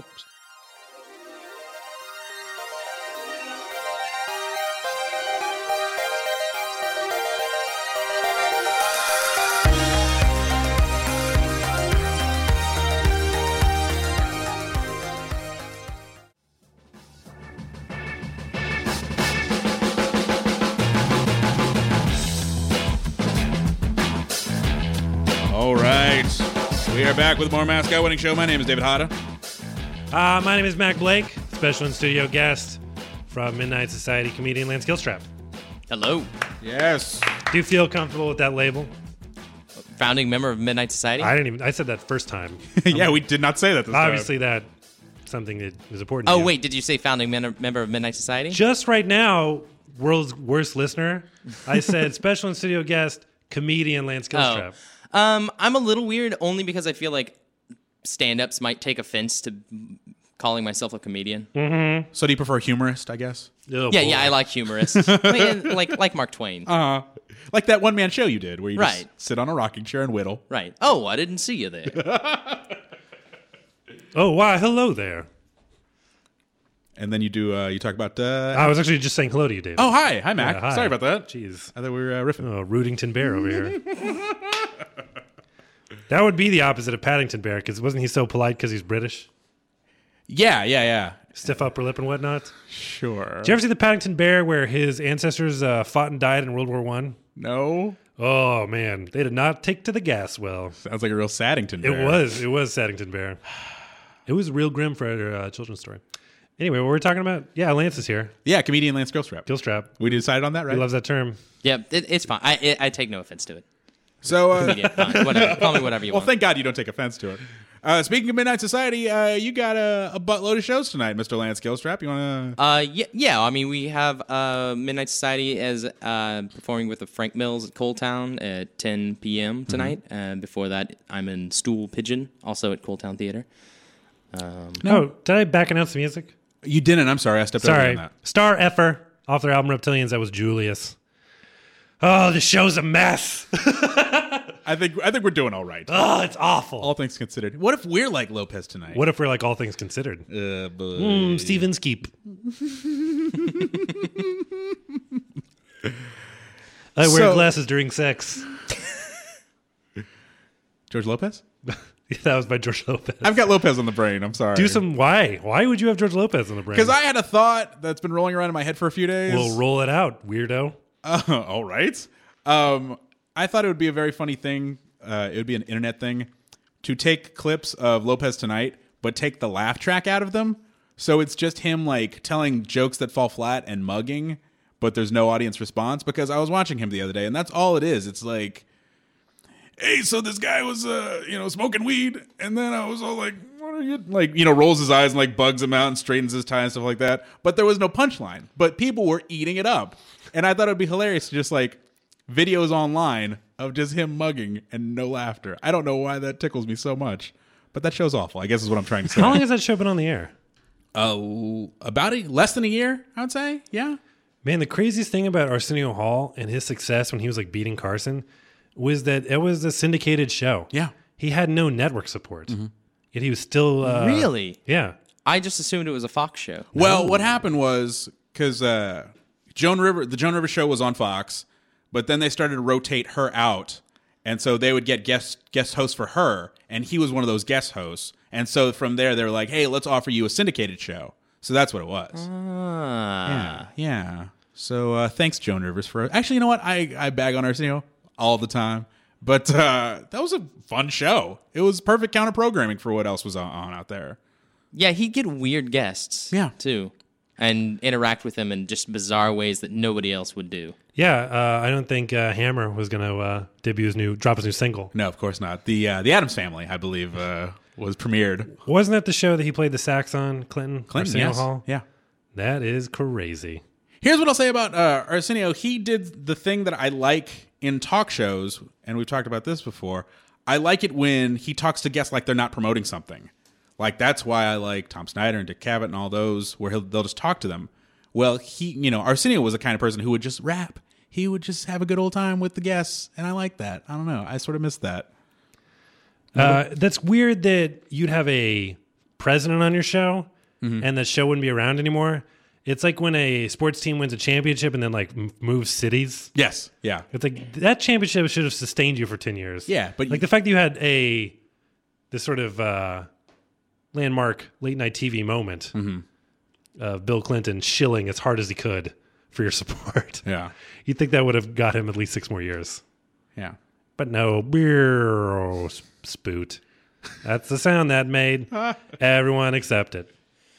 Speaker 1: are back with more Mascot Winning Show. My name is David Hada.
Speaker 2: My name is Mac Blake, special in studio guest from Midnight Society comedian Lance Gilstrap.
Speaker 3: Hello.
Speaker 1: Yes.
Speaker 2: Do you feel comfortable with that label?
Speaker 3: Founding member of Midnight Society?
Speaker 2: I said that first time.
Speaker 1: Yeah, we did not say that this time.
Speaker 2: Obviously, that's something that is important to
Speaker 3: Oh,
Speaker 2: you.
Speaker 3: wait, did you say founding member of Midnight Society?
Speaker 2: Just right now, world's worst listener, I said special in studio guest comedian Lance Gilstrap.
Speaker 3: I'm a little weird only because I feel like stand-ups might take offense to calling myself a comedian.
Speaker 1: So do you prefer humorist, I guess?
Speaker 2: Oh,
Speaker 3: Yeah,
Speaker 2: boy.
Speaker 3: I like humorists. I mean, like Mark Twain.
Speaker 1: Like that one-man show you did where you
Speaker 3: Right.
Speaker 1: just sit on a rocking chair and whittle.
Speaker 3: Right. Oh, I didn't see you there.
Speaker 2: Oh, wow. Hello there.
Speaker 1: And then you do, you talk about,
Speaker 2: I was actually just saying hello to you, David.
Speaker 1: oh, hi. Hi, Mac.
Speaker 2: Yeah, hi.
Speaker 1: Sorry about that.
Speaker 2: Jeez.
Speaker 1: I thought we were riffing.
Speaker 2: Oh, Rootington Bear over here. That would be the opposite of Paddington Bear, because wasn't he so polite because he's British?
Speaker 1: Yeah.
Speaker 2: Stiff upper lip and whatnot.
Speaker 1: Sure.
Speaker 2: Did you ever see the Paddington Bear where his ancestors fought and died in World War I?
Speaker 1: No.
Speaker 2: Oh, man. They did not take to the gas well.
Speaker 1: Sounds like a real Saddington bear.
Speaker 2: It was Saddington Bear. It was real grim for a children's story. Anyway, what we're talking about? Yeah, Lance is here.
Speaker 1: Yeah, comedian Lance Gilstrap.
Speaker 2: Gilstrap.
Speaker 1: We decided on that, right?
Speaker 2: He loves that term.
Speaker 3: Yeah, it's fine. I take no offense to it.
Speaker 1: So,
Speaker 3: Yeah, fine. Whatever. Call me whatever you
Speaker 1: well,
Speaker 3: want.
Speaker 1: thank God you don't take offense to it. Speaking of Midnight Society, you got a buttload of shows tonight, Mr. Lance Gilstrap. You want to...
Speaker 3: Yeah. I mean, we have Midnight Society as performing with the Frank Mills at Coal Town at 10 p.m. tonight. And before that, I'm in Stool Pigeon, also at Coal Town Theater.
Speaker 2: No, did I back announce the music?
Speaker 1: You didn't. I'm sorry. I stepped over on
Speaker 2: Sorry.
Speaker 1: that.
Speaker 2: Star Effer off their album Reptilians. That was Julius. Oh, the show's a mess.
Speaker 1: I think we're doing all right.
Speaker 2: Oh, it's awful.
Speaker 1: All things considered. What if we're like Lopez tonight?
Speaker 2: What if we're like all things considered? Steven Skeep. I wear
Speaker 1: So-
Speaker 2: glasses during sex.
Speaker 1: George Lopez?
Speaker 2: That was by George Lopez.
Speaker 1: I've got Lopez on the brain. I'm sorry.
Speaker 2: Do some. Why? Why would you have George Lopez on the brain?
Speaker 1: Because I had a thought that's been rolling around in my head for a few days.
Speaker 2: Well, roll it out, weirdo.
Speaker 1: All right. I thought it would be a very funny thing. It would be an internet thing to take clips of Lopez Tonight, but take the laugh track out of them. So it's just him like telling jokes that fall flat and mugging, but there's no audience response. Because I was watching him the other day, and that's all it is. It's like, hey, so this guy was, smoking weed, and then I was all like, what are you, like, rolls his eyes and like bugs him out and straightens his tie and stuff like that. But there was no punchline. But people were eating it up, and I thought it would be hilarious to just like videos online of just him mugging and no laughter. I don't know why that tickles me so much, but that show's awful, I guess is what I'm trying to say.
Speaker 2: How long has that show been on the air?
Speaker 1: Less than a year, I would say. Yeah.
Speaker 2: Man, the craziest thing about Arsenio Hall and his success when he was like beating Carson was that it was a syndicated show.
Speaker 1: Yeah.
Speaker 2: He had no network support. Yet he was still...
Speaker 3: Really?
Speaker 2: Yeah.
Speaker 3: I just assumed it was a Fox show.
Speaker 1: Well, what happened was because the Joan Rivers show was on Fox, but then they started to rotate her out, and so they would get guest hosts for her, and he was one of those guest hosts, and so from there they were like, "Hey, let's offer you a syndicated show." So that's what it was. Yeah. So thanks, Joan Rivers, for actually. You know what? I bag on Arsenio all the time, but that was a fun show. It was perfect counter programming for what else was on out there.
Speaker 3: Yeah, he'd get weird guests.
Speaker 1: Yeah.
Speaker 3: Too. And interact with them in just bizarre ways that nobody else would do.
Speaker 2: Yeah, I don't think Hammer was going to drop his new single.
Speaker 1: No, of course not. The Addams Family, I believe, was premiered.
Speaker 2: Wasn't that the show that he played the sax on, Clinton Arsenio
Speaker 1: yes.
Speaker 2: Hall?
Speaker 1: Yeah.
Speaker 2: That is crazy.
Speaker 1: Here's what I'll say about Arsenio. He did the thing that I like in talk shows, and we've talked about this before. I like it when he talks to guests like they're not promoting something. Like, that's why I like Tom Snyder and Dick Cavett and all those, where they'll just talk to them. Well, Arsenio was the kind of person who would just rap. He would just have a good old time with the guests, and I like that. I don't know. I sort of miss that.
Speaker 2: That's weird that you'd have a president on your show, and that show wouldn't be around anymore. It's like when a sports team wins a championship and then like moves cities.
Speaker 1: Yes. Yeah.
Speaker 2: It's like that championship should have sustained you for 10 years.
Speaker 1: Yeah, but
Speaker 2: like the fact that you had this sort of landmark late night TV moment of Bill Clinton shilling as hard as he could for your support.
Speaker 1: Yeah.
Speaker 2: You'd think that would have got him at least 6 more years.
Speaker 1: Yeah.
Speaker 2: But no, spoot. That's the sound that made. Everyone accept it.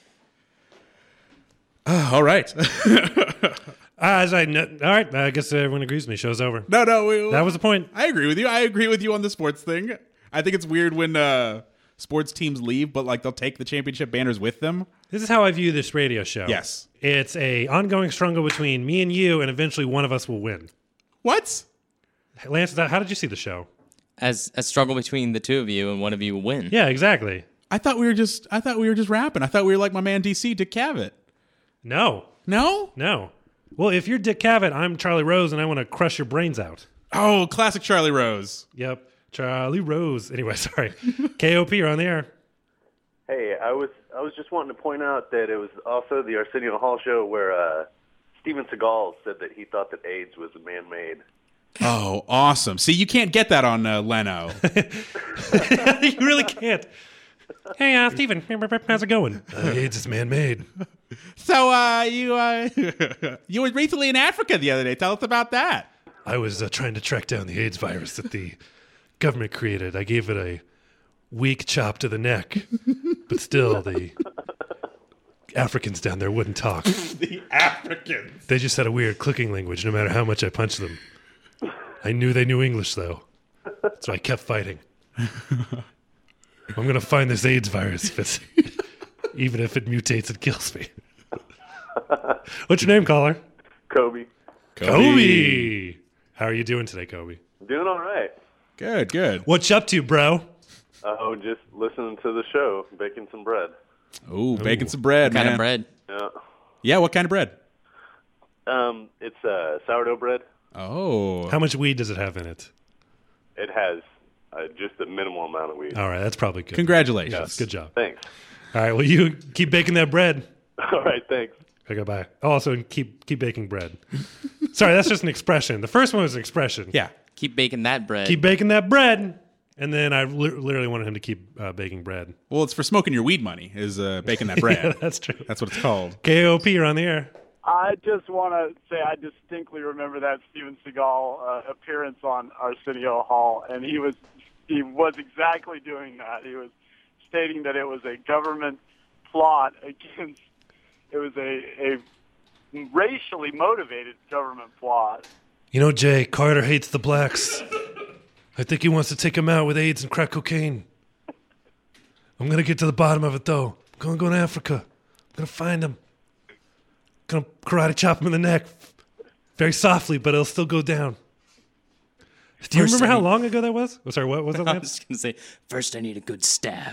Speaker 1: All right.
Speaker 2: All right, I guess everyone agrees with me. Show's over.
Speaker 1: No,
Speaker 2: That was the point.
Speaker 1: I agree with you. I agree with you on the sports thing. I think it's weird when sports teams leave, but like they'll take the championship banners with them.
Speaker 2: This is how I view this radio show.
Speaker 1: Yes.
Speaker 2: It's a ongoing struggle between me and you, and eventually one of us will win.
Speaker 1: What?
Speaker 2: Lance, how did you see the show?
Speaker 3: As a struggle between the two of you, and one of you will win.
Speaker 2: Yeah, exactly.
Speaker 1: I thought we were just rapping. I thought we were like my man DC, Dick Cavett.
Speaker 2: No.
Speaker 1: No?
Speaker 2: Well, if you're Dick Cavett, I'm Charlie Rose, and I want to crush your brains out.
Speaker 1: Oh, classic Charlie Rose.
Speaker 2: Yep. Charlie Rose. Anyway, sorry. KOP, you're on the air.
Speaker 4: Hey, I was just wanting to point out that it was also the Arsenio Hall show where Steven Seagal said that he thought that AIDS was man-made.
Speaker 1: Oh, awesome. See, you can't get that on Leno.
Speaker 2: You really can't. Hey, Steven, how's it going? AIDS is man-made.
Speaker 1: So, you were recently in Africa the other day. Tell us about that.
Speaker 2: I was trying to track down the AIDS virus that the government created. I gave it a weak chop to the neck, but still the Africans down there wouldn't talk.
Speaker 1: The Africans.
Speaker 2: They just had a weird clicking language no matter how much I punched them. I knew they knew English, though. So I kept fighting. I'm going to find this AIDS virus, even if it mutates and kills me. What's your name, caller?
Speaker 4: Kobe.
Speaker 2: Kobe. How are you doing today, Kobe?
Speaker 4: Doing all right.
Speaker 1: Good.
Speaker 2: What you up to, bro?
Speaker 4: Oh, just listening to the show, baking some bread.
Speaker 1: Ooh, baking some bread,
Speaker 3: What kind
Speaker 1: man.
Speaker 3: of bread?
Speaker 4: Yeah.
Speaker 1: Yeah, what kind of bread?
Speaker 4: It's sourdough bread.
Speaker 1: Oh.
Speaker 2: How much weed does it have in it?
Speaker 4: It has just a minimal amount of weed.
Speaker 2: All right, that's probably good.
Speaker 1: Congratulations.
Speaker 2: Yes, good job.
Speaker 4: Thanks.
Speaker 2: All right, well, you keep baking that bread.
Speaker 4: All right, thanks.
Speaker 2: Okay, bye. Also, keep baking bread. Sorry, that's just an expression. The first one was an expression.
Speaker 1: Yeah.
Speaker 3: Keep baking that bread.
Speaker 2: Keep baking that bread. And then I literally wanted him to keep baking bread.
Speaker 1: Well, it's for smoking your weed money, is baking that bread.
Speaker 2: Yeah, that's true.
Speaker 1: That's what it's called.
Speaker 2: KOP, you're on the air.
Speaker 5: I just want to say I distinctly remember that Steven Seagal appearance on Arsenio Hall, and he was exactly doing that. He was stating that it was a government plot against. It was a racially motivated government plot.
Speaker 2: You know, Jay, Carter hates the blacks. I think he wants to take him out with AIDS and crack cocaine. I'm going to get to the bottom of it, though. I'm going to go to Africa. I'm going to find him. I'm going to karate chop him in the neck. Very softly, but it'll still go down. Do you
Speaker 3: First,
Speaker 2: remember
Speaker 3: I
Speaker 2: how
Speaker 3: need-
Speaker 2: long ago that was? Oh, sorry, what was that,
Speaker 3: I
Speaker 2: Lance?
Speaker 3: was going to say, first I need a good staff.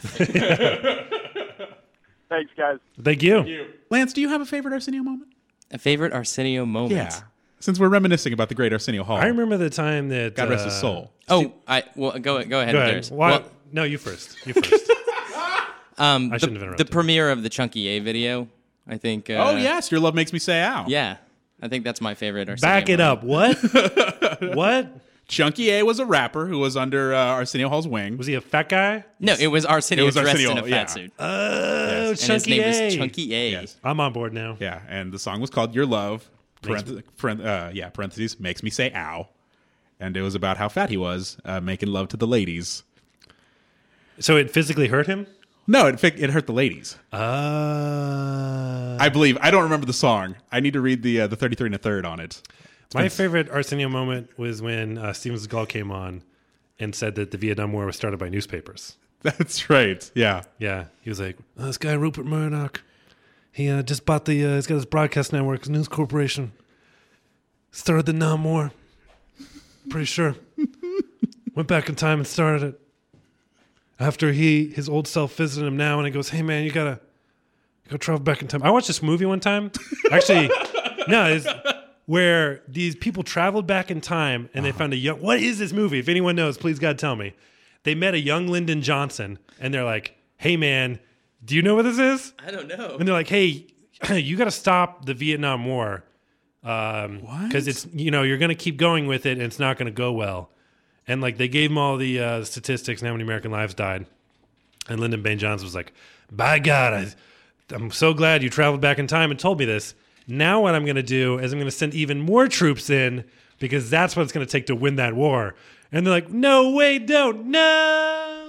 Speaker 5: Thanks, guys.
Speaker 2: Thank you.
Speaker 1: Lance, do you have a favorite Arsenio moment?
Speaker 3: A favorite Arsenio moment?
Speaker 1: Yeah. Since we're reminiscing about the great Arsenio Hall.
Speaker 2: I remember the time that...
Speaker 1: God rest his soul.
Speaker 3: Oh, go ahead.
Speaker 2: Go
Speaker 3: with
Speaker 2: ahead.
Speaker 3: yours.
Speaker 2: Why?
Speaker 3: Well,
Speaker 2: No, you first. You first. I shouldn't have
Speaker 3: the
Speaker 2: interrupted.
Speaker 3: premiere of the Chunky A video, I think.
Speaker 1: Oh, yes. Your love makes me say ow.
Speaker 3: Yeah. I think that's my favorite Arsenio
Speaker 2: Back it
Speaker 3: moment.
Speaker 2: up. What? What?
Speaker 1: Chunky A was a rapper who was under Arsenio Hall's wing.
Speaker 2: Was he a fat guy?
Speaker 3: No, it was Arsenio
Speaker 1: It was
Speaker 3: dressed
Speaker 1: Arsenio,
Speaker 3: in a
Speaker 1: yeah.
Speaker 3: fat suit.
Speaker 2: Oh,
Speaker 3: And his
Speaker 2: Chunky
Speaker 3: name
Speaker 2: A.
Speaker 3: was Chunky A.
Speaker 1: Yes.
Speaker 2: I'm on board now.
Speaker 1: Yeah, and the song was called Your Love, parentheses, makes me say ow. And it was about how fat he was, making love to the ladies.
Speaker 2: So it physically hurt him?
Speaker 1: No, it hurt the ladies.
Speaker 2: Uh,
Speaker 1: I believe. I don't remember the song. I need to read the 33 and a third on it.
Speaker 2: my favorite Arsenio moment was when Steven Seagal came on and said that the Vietnam War was started by newspapers.
Speaker 1: That's right. Yeah.
Speaker 2: Yeah, he was like, this guy Rupert Murdoch, he just bought he's got his broadcast network, his news corporation, started the Nam War. Pretty sure. Went back in time and started it. After his old self visited him now, and he goes, hey man, you gotta travel back in time. I watched this movie one time. Actually, no, it's where these people traveled back in time and they found a young. What is this movie? If anyone knows, please God tell me. They met a young Lyndon Johnson, and they're like, hey man, do you know what this is?
Speaker 3: I don't know.
Speaker 2: And they're like, hey, you got to stop the Vietnam War. Because it's, you're going to keep going with it and it's not going to go well. And like they gave him all the statistics and how many American lives died. And Lyndon Baines Johnson was like, by God, I'm so glad you traveled back in time and told me this. Now what I'm going to do is I'm going to send even more troops in because that's what it's going to take to win that war. And they're like, no, wait, don't. No.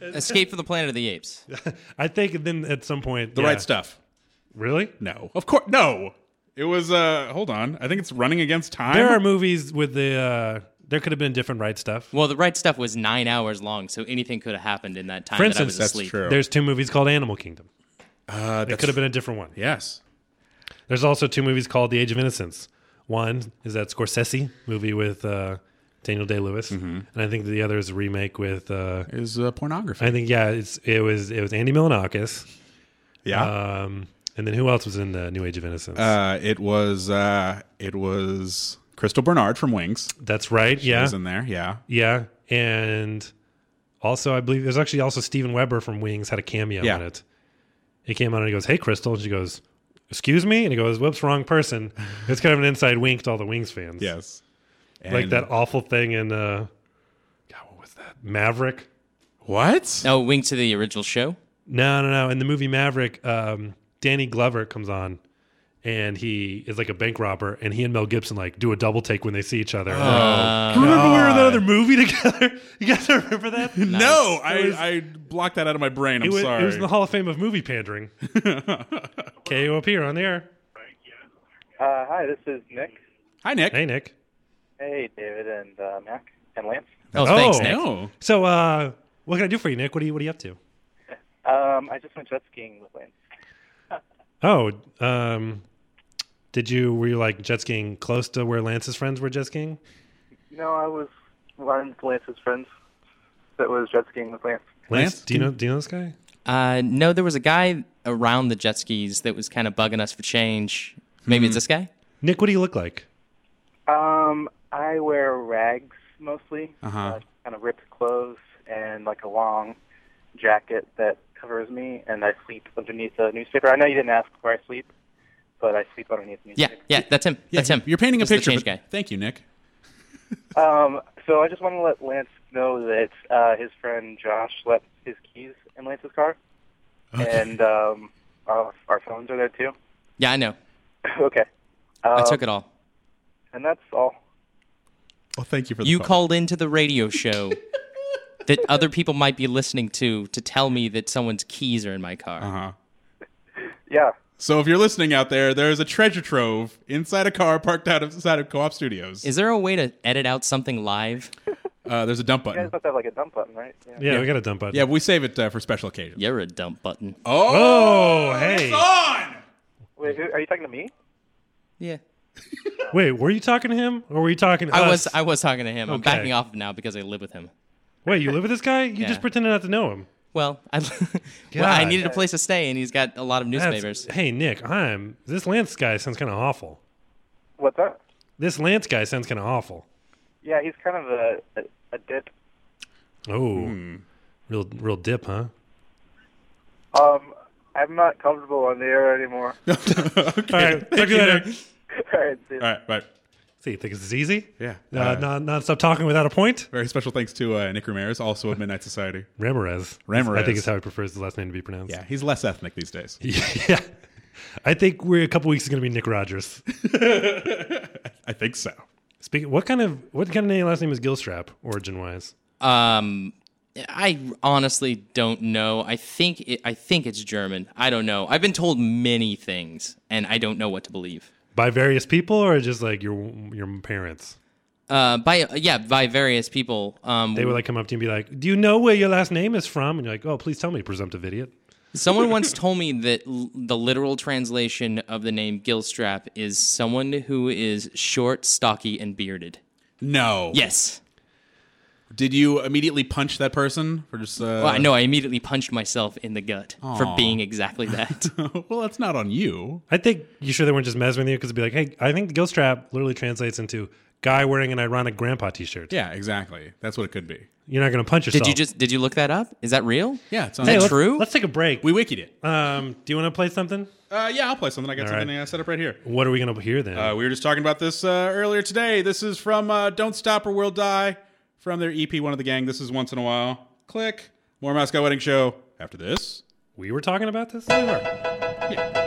Speaker 3: Escape from the Planet of the Apes.
Speaker 2: I think then at some point
Speaker 1: The Right Stuff.
Speaker 2: Really?
Speaker 1: No, of course, no. It was. Hold on. I think it's Running Against Time.
Speaker 2: There are movies with the. There could have been different Right Stuff.
Speaker 3: Well, The Right Stuff was 9 hours long, so anything could have happened in that time
Speaker 2: For
Speaker 3: that
Speaker 2: instance,
Speaker 3: I was
Speaker 1: that's
Speaker 3: asleep.
Speaker 1: true.
Speaker 2: There's 2 movies called Animal Kingdom. It
Speaker 1: That's
Speaker 2: could have been a different one.
Speaker 1: Yes.
Speaker 2: There's also 2 movies called The Age of Innocence. One is that Scorsese movie with Daniel Day-Lewis, and I think the other is a remake with.
Speaker 1: Is pornography.
Speaker 2: I think it was Andy Milonakis.
Speaker 1: Yeah.
Speaker 2: And then who else was in the New Age of Innocence?
Speaker 1: It was Crystal Bernard from Wings.
Speaker 2: That's right.
Speaker 1: She
Speaker 2: Yeah.
Speaker 1: was in there. Yeah.
Speaker 2: Yeah. And also, I believe there's actually also Steven Weber from Wings had a cameo
Speaker 1: Yeah.
Speaker 2: in it. He came on and he goes, "Hey, Crystal." And she goes, "Excuse me?" And he goes, "Whoops, wrong person." It's kind of an inside wink to all the Wings fans.
Speaker 1: Yes.
Speaker 2: Like
Speaker 1: And-
Speaker 2: that awful thing in, God, what was that? Maverick?
Speaker 1: What?
Speaker 3: Oh, Wink to the original show?
Speaker 2: No. In the movie Maverick, Danny Glover comes on and he is like a bank robber, and he and Mel Gibson like do a double take when they see each other. Remember we were in that other movie together? You guys remember that?
Speaker 1: No, I blocked that out of my brain. I'm sorry.
Speaker 2: It was in the Hall of Fame of movie pandering. KOP, you're on the air.
Speaker 6: Hi, this is Nick.
Speaker 1: Hi, Nick.
Speaker 2: Hey, Nick.
Speaker 6: Hey, David and Mac and Lance.
Speaker 3: Oh, thanks, Nick.
Speaker 1: No.
Speaker 2: So, what can I do for you, Nick? What are you up to?
Speaker 6: I just went jet skiing with Lance.
Speaker 2: Oh, were you like jet skiing close to where Lance's friends were jet skiing?
Speaker 6: No, I was one of Lance's friends that was jet skiing with Lance.
Speaker 2: Lance, do you know this guy?
Speaker 3: No, there was a guy around the jet skis that was kind of bugging us for change. Maybe it's this guy?
Speaker 2: Nick, what do you look like?
Speaker 6: I wear rags mostly,
Speaker 1: Uh-huh.
Speaker 6: kind of ripped clothes, and like a long jacket that covers me, and I sleep underneath a newspaper. I know you didn't ask where I sleep, but I sleep underneath a
Speaker 3: Yeah,
Speaker 6: newspaper.
Speaker 3: yeah, that's him. That's him.
Speaker 1: You're painting a
Speaker 3: That's the
Speaker 1: picture.
Speaker 3: change
Speaker 1: But
Speaker 3: guy.
Speaker 1: thank you, Nick.
Speaker 6: So I just want to let Lance know that his friend Josh left his keys in Lance's car, and our phones are there too.
Speaker 3: Yeah, I know.
Speaker 6: Okay.
Speaker 3: I took it all.
Speaker 6: And that's all.
Speaker 1: Well, thank you for the
Speaker 3: You
Speaker 1: phone.
Speaker 3: called into the radio show that other people might be listening to tell me that someone's keys are in my car.
Speaker 1: Uh-huh.
Speaker 6: Yeah.
Speaker 1: So if you're listening out there, there's a treasure trove inside a car parked outside of Co-op Studios.
Speaker 3: Is there a way to edit out something live?
Speaker 1: There's a dump
Speaker 6: You
Speaker 1: button.
Speaker 6: guys must have like a dump button, right?
Speaker 2: Yeah, we got a dump button.
Speaker 1: Yeah, we save it for special occasions.
Speaker 3: You're a dump button.
Speaker 2: Oh, hey.
Speaker 1: on!
Speaker 6: Wait, are you talking to me?
Speaker 3: Yeah.
Speaker 2: Wait, were you talking to him or were you talking to us?
Speaker 3: I was talking to him. I'm
Speaker 2: Okay.
Speaker 3: backing off now because I live with him.
Speaker 2: Wait, you live with this guy? You
Speaker 3: Yeah.
Speaker 2: just pretended not to know him.
Speaker 3: Well, I
Speaker 2: God.
Speaker 3: needed a place to stay, and he's got a lot of
Speaker 2: That's-
Speaker 3: newspapers.
Speaker 2: Hey, Nick, this Lance guy sounds kind of awful.
Speaker 6: What's that?
Speaker 2: This Lance guy sounds kind of awful.
Speaker 6: Yeah, he's kind of a dip.
Speaker 2: Oh, real dip, huh?
Speaker 6: I'm not comfortable on the air anymore.
Speaker 2: All right, talk to you later.
Speaker 6: All right, see you.
Speaker 1: All right, bye.
Speaker 2: See, you think this is easy?
Speaker 1: Yeah.
Speaker 2: Not stop talking without a point.
Speaker 1: Very special thanks to Nick Ramirez, also of Midnight Society.
Speaker 2: Ramirez.
Speaker 1: Ramirez.
Speaker 2: I think is how he prefers his last name to be pronounced.
Speaker 1: Yeah, he's less ethnic these days.
Speaker 2: Yeah. I think we're a couple weeks is going to be Nick Rogers.
Speaker 1: I think so.
Speaker 2: Speaking, what kind of name last name is Gilstrap origin wise?
Speaker 3: I honestly don't know. I think it's German. I don't know. I've been told many things, and I don't know what to believe.
Speaker 2: By various people or just like your parents?
Speaker 3: By various people.
Speaker 2: They would like come up to you and be like, "Do you know where your last name is from?" And you're like, "Oh, please tell me, presumptive idiot."
Speaker 3: Someone once told me that the literal translation of the name Gilstrap is someone who is short, stocky, and bearded.
Speaker 1: No.
Speaker 3: Yes.
Speaker 1: Did you immediately punch that person for just?
Speaker 3: Well, I know I immediately punched myself in the gut for being exactly that.
Speaker 1: Well, that's not on you.
Speaker 2: I think you sure they weren't just messing with you because it'd be like, "Hey, I think Gilstrap literally translates into guy wearing an ironic grandpa T-shirt."
Speaker 1: Yeah, exactly. That's what it could be.
Speaker 2: You're not going to punch yourself.
Speaker 3: Did you look that up? Is that real?
Speaker 1: Yeah, it's on.
Speaker 3: Hey,
Speaker 2: Hey,
Speaker 3: Is that
Speaker 2: let's,
Speaker 3: true?
Speaker 2: Let's take a break.
Speaker 1: We wikied it.
Speaker 2: Do you want to play something?
Speaker 1: Yeah, I'll play something. I got
Speaker 2: All
Speaker 1: something
Speaker 2: right.
Speaker 1: set up right here.
Speaker 2: What are we going to hear then?
Speaker 1: We were just talking about this earlier today. This is from Don't Stop or We'll Die from their EP One of the Gang. This is Once in a While. Click. More Mascot Wedding Show after this.
Speaker 2: We were talking about this? We were.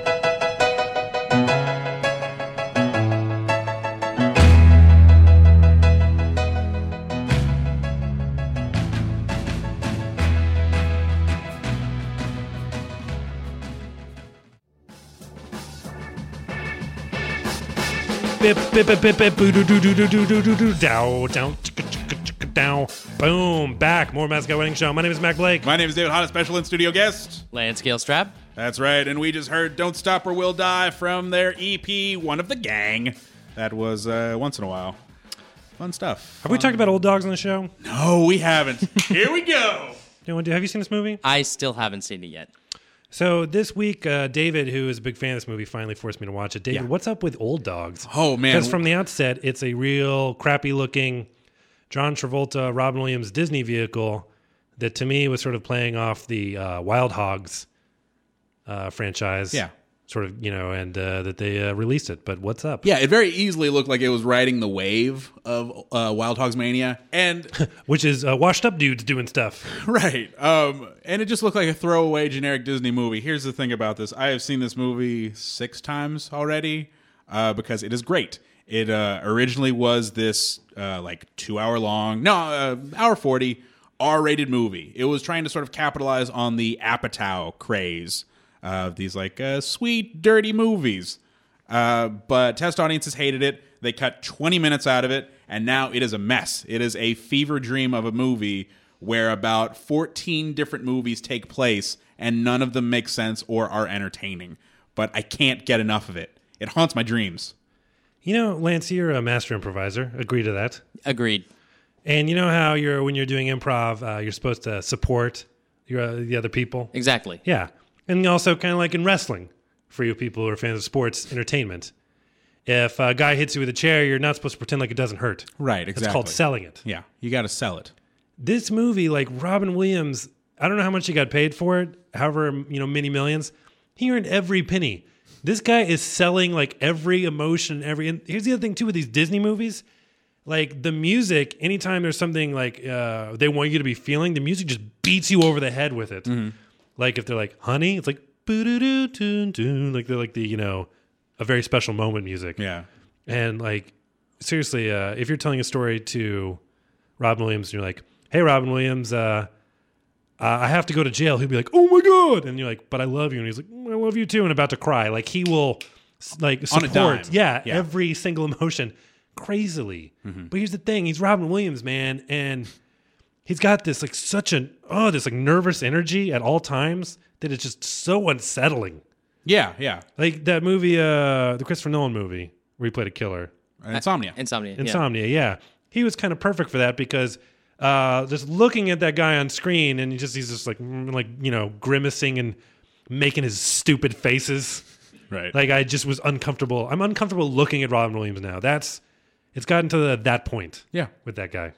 Speaker 2: bip bip bip bip bip boo doo doo doo doo doo doo doo doo dow down down boom back. More Mascot Wedding Show. My name is Mac Blake.
Speaker 1: My name is David Hott, a special in studio guest.
Speaker 3: Lance Galestrap.
Speaker 1: That's right, and we just heard "Don't Stop or We'll Die" from their EP, One of the Gang. That was once in a while. Fun stuff.
Speaker 2: Have we talked about old dogs on the show?
Speaker 1: No, we haven't. Here we go.
Speaker 2: Have you seen this movie?
Speaker 3: I still haven't seen it yet.
Speaker 2: So this week, David, who is a big fan of this movie, finally forced me to watch it. David,
Speaker 1: Yeah.
Speaker 2: what's up with old dogs?
Speaker 1: Oh, man.
Speaker 2: Because from the outset, it's a real crappy-looking John Travolta, Robin Williams Disney vehicle that to me was sort of playing off the Wild Hogs franchise.
Speaker 1: Yeah.
Speaker 2: Sort of, and that they released it. But what's up?
Speaker 1: Yeah, it very easily looked like it was riding the wave of Wild Hogs Mania. And
Speaker 2: Which is washed up dudes doing stuff.
Speaker 1: right. And it just looked like a throwaway generic Disney movie. Here's the thing about this. I have seen this movie 6 times already because it is great. It originally was this 2 hour long, hour 40 R-rated movie. It was trying to sort of capitalize on the Apatow craze of these sweet, dirty movies. But test audiences hated it. They cut 20 minutes out of it, and now it is a mess. It is a fever dream of a movie where about 14 different movies take place, and none of them make sense or are entertaining. But I can't get enough of it. It haunts my dreams.
Speaker 2: Lance, you're a master improviser. Agree to that.
Speaker 3: Agreed.
Speaker 2: And you know how when you're doing improv, you're supposed to support the other people?
Speaker 3: Exactly.
Speaker 2: Yeah. And also kind of like in wrestling, for you people who are fans of sports entertainment. If a guy hits you with a chair, you're not supposed to pretend like it doesn't hurt.
Speaker 1: Right, exactly.
Speaker 2: It's called selling it.
Speaker 1: Yeah, you got to sell it.
Speaker 2: This movie, like Robin Williams, I don't know how much he got paid for it, however, many millions. He earned every penny. This guy is selling like every emotion, and here's the other thing too with these Disney movies. Like the music, anytime there's something like they want you to be feeling, the music just beats you over the head with it. Mm-hmm. Like if they're like, honey, it's like, boo-doo-doo-doo-doo, like they're like the, a very special moment music.
Speaker 1: Yeah. And
Speaker 2: like, seriously, if you're telling a story to Robin Williams and you're like, hey, Robin Williams, I have to go to jail. He'll be like, oh my God. And you're like, but I love you. And he's like, I love you too. And about to cry. Like he will support
Speaker 1: on a dime.
Speaker 2: Yeah, every single emotion crazily. Mm-hmm. But here's the thing. He's Robin Williams, man. And he's got this this nervous energy at all times that it's just so unsettling.
Speaker 1: Yeah.
Speaker 2: Like that movie, the Christopher Nolan movie where he played a killer.
Speaker 1: Insomnia.
Speaker 2: Insomnia, yeah. He was kind of perfect for that because just looking at that guy on screen and he's just like grimacing and making his stupid faces.
Speaker 1: Right.
Speaker 2: Like I just was uncomfortable. I'm uncomfortable looking at Robin Williams now. It's gotten to that point.
Speaker 1: Yeah.
Speaker 2: With that guy.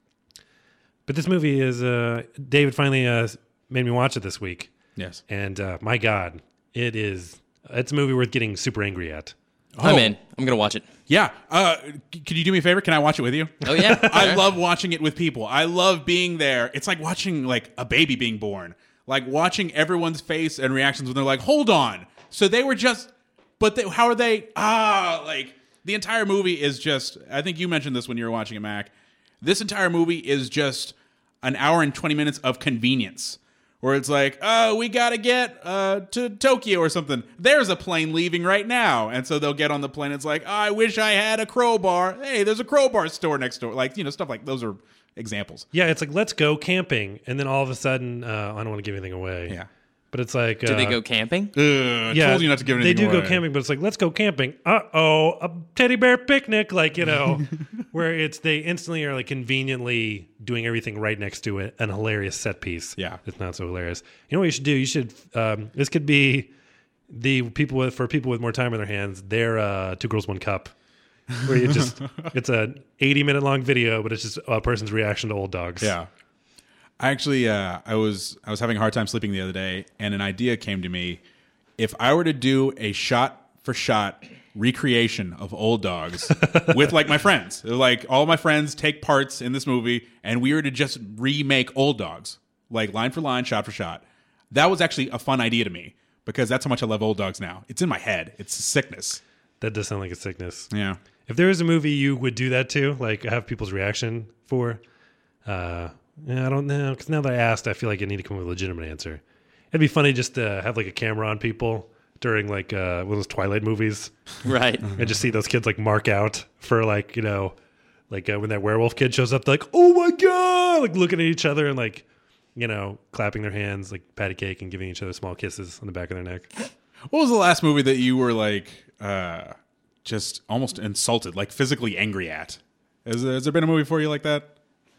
Speaker 2: But this movie is David finally made me watch it this week.
Speaker 1: Yes.
Speaker 2: And my God, it's a movie worth getting super angry at.
Speaker 3: I'm in. I'm going to watch it.
Speaker 1: Yeah. Could you do me a favor? Can I watch it with you?
Speaker 3: Oh, yeah.
Speaker 1: I love watching it with people. I love being there. It's like watching like a baby being born. Like watching everyone's face and reactions when they're like, hold on. So they were just, how are they? Like the entire movie is just, I think you mentioned this when you were watching it, Mac. This entire movie is just an hour and 20 minutes of convenience. Where it's like, we got to get to Tokyo or something. There's a plane leaving right now. And so they'll get on the plane. It's like, I wish I had a crowbar. Hey, there's a crowbar store next door. Like, stuff like those are examples.
Speaker 2: Yeah, it's like, let's go camping. And then all of a sudden, I don't want to give anything away.
Speaker 1: Yeah.
Speaker 2: But it's like...
Speaker 3: Do they go camping?
Speaker 1: I told you not to give anything away.
Speaker 2: They do go camping, but it's like, let's go camping. Uh-oh, a teddy bear picnic. Like, where they instantly are like conveniently doing everything right next to it. An hilarious set piece.
Speaker 1: Yeah.
Speaker 2: It's not so hilarious. You know what you should do? You should... this could be for people with more time on their hands, their 2 Girls, 1 Cup. Where you just... it's a 80-minute long video, but it's just a person's reaction to old dogs.
Speaker 1: Yeah. I actually, I was having a hard time sleeping the other day, and an idea came to me. If I were to do a shot-for-shot recreation of Old Dogs with like my friends, like all my friends take parts in this movie, and we were to just remake Old Dogs, like line for line, shot for shot. That was actually a fun idea to me because that's how much I love Old Dogs now. It's in my head. It's a sickness.
Speaker 2: That does sound like a sickness.
Speaker 1: Yeah.
Speaker 2: If there was a movie you would do that to, like have people's reaction for, yeah, I don't know. Because now that I asked, I feel like I need to come up with a legitimate answer. It'd be funny just to have like a camera on people during like one of those Twilight movies.
Speaker 3: Right.
Speaker 2: I just see those kids like mark out for like, you know, like when that werewolf kid shows up, they're like, oh my God, like looking at each other and like, you know, clapping their hands, like patty cake and giving each other small kisses on the back of their neck.
Speaker 1: What was the last movie that you were like just almost insulted, like physically angry at? Has there been a movie for you like that?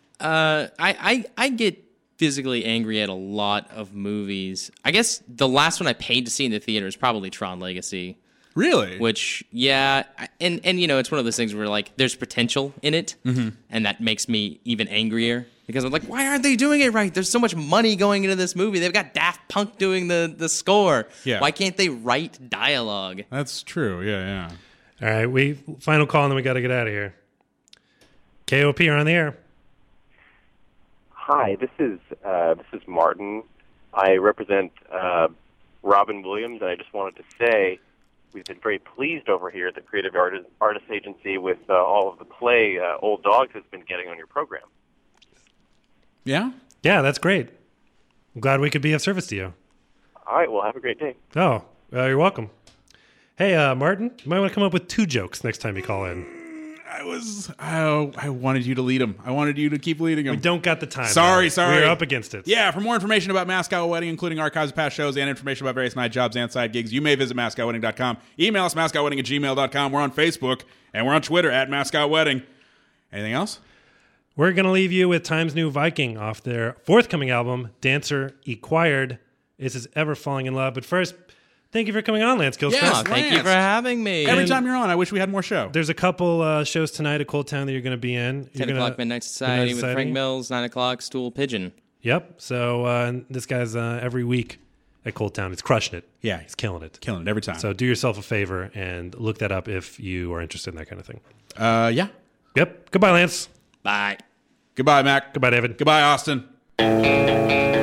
Speaker 3: I get physically angry at a lot of movies. I guess the last one I paid to see in the theater is probably Tron Legacy.
Speaker 1: Really?
Speaker 3: Which, yeah, and you know, it's one of those things where like there's potential in it, and that makes me even angrier because I'm like, why aren't they doing it right? There's so much money going into this movie. They've got Daft Punk doing the score.
Speaker 1: Yeah.
Speaker 3: Why can't they write dialogue?
Speaker 1: That's true. Yeah.
Speaker 2: All right, final call and then we got to get out of here. KOP, you're on the air.
Speaker 7: Hi, this is Martin. I represent Robin Williams, and I just wanted to say we've been very pleased over here at the Creative Artists Agency with all of the play Old Dogs has been getting on your program.
Speaker 1: Yeah?
Speaker 2: Yeah, that's great. I'm glad we could be of service to you.
Speaker 7: All right, well, have a great day.
Speaker 2: Oh, you're welcome. Hey, Martin, you might want to come up with 2 jokes next time you call in.
Speaker 1: I wanted you to lead him. I wanted you to keep leading him.
Speaker 2: We don't got the time.
Speaker 1: Sorry.
Speaker 2: We're up against it.
Speaker 1: Yeah, for more information about Mascot Wedding, including archives of past shows and information about various night jobs and side gigs, you may visit mascotwedding.com. Email us, mascotwedding@gmail.com. We're on Facebook, and we're on Twitter @mascotwedding. Anything else?
Speaker 2: We're going to leave you with Times New Viking off their forthcoming album, Dancer Acquired. Is His Ever Falling in Love. But first, thank you for coming on, Lance Kilstress.
Speaker 1: Yeah,
Speaker 3: Thank you
Speaker 1: Lance.
Speaker 3: for having me.
Speaker 1: Every time you're on, I wish we had more show.
Speaker 2: There's a couple shows tonight at Cold Town that you're going to be in.
Speaker 3: 10 o'clock Midnight Society with Frank Mills, 9 o'clock Stool Pigeon.
Speaker 2: Yep. So this guy's every week at Cold Town. He's crushing it.
Speaker 1: Yeah.
Speaker 2: He's killing it.
Speaker 1: Killing it every time.
Speaker 2: So do yourself a favor and look that up if you are interested in that kind of thing.
Speaker 1: Yeah.
Speaker 2: Yep. Goodbye, Lance.
Speaker 3: Bye.
Speaker 1: Goodbye, Mac.
Speaker 2: Goodbye, David.
Speaker 1: Goodbye, Austin.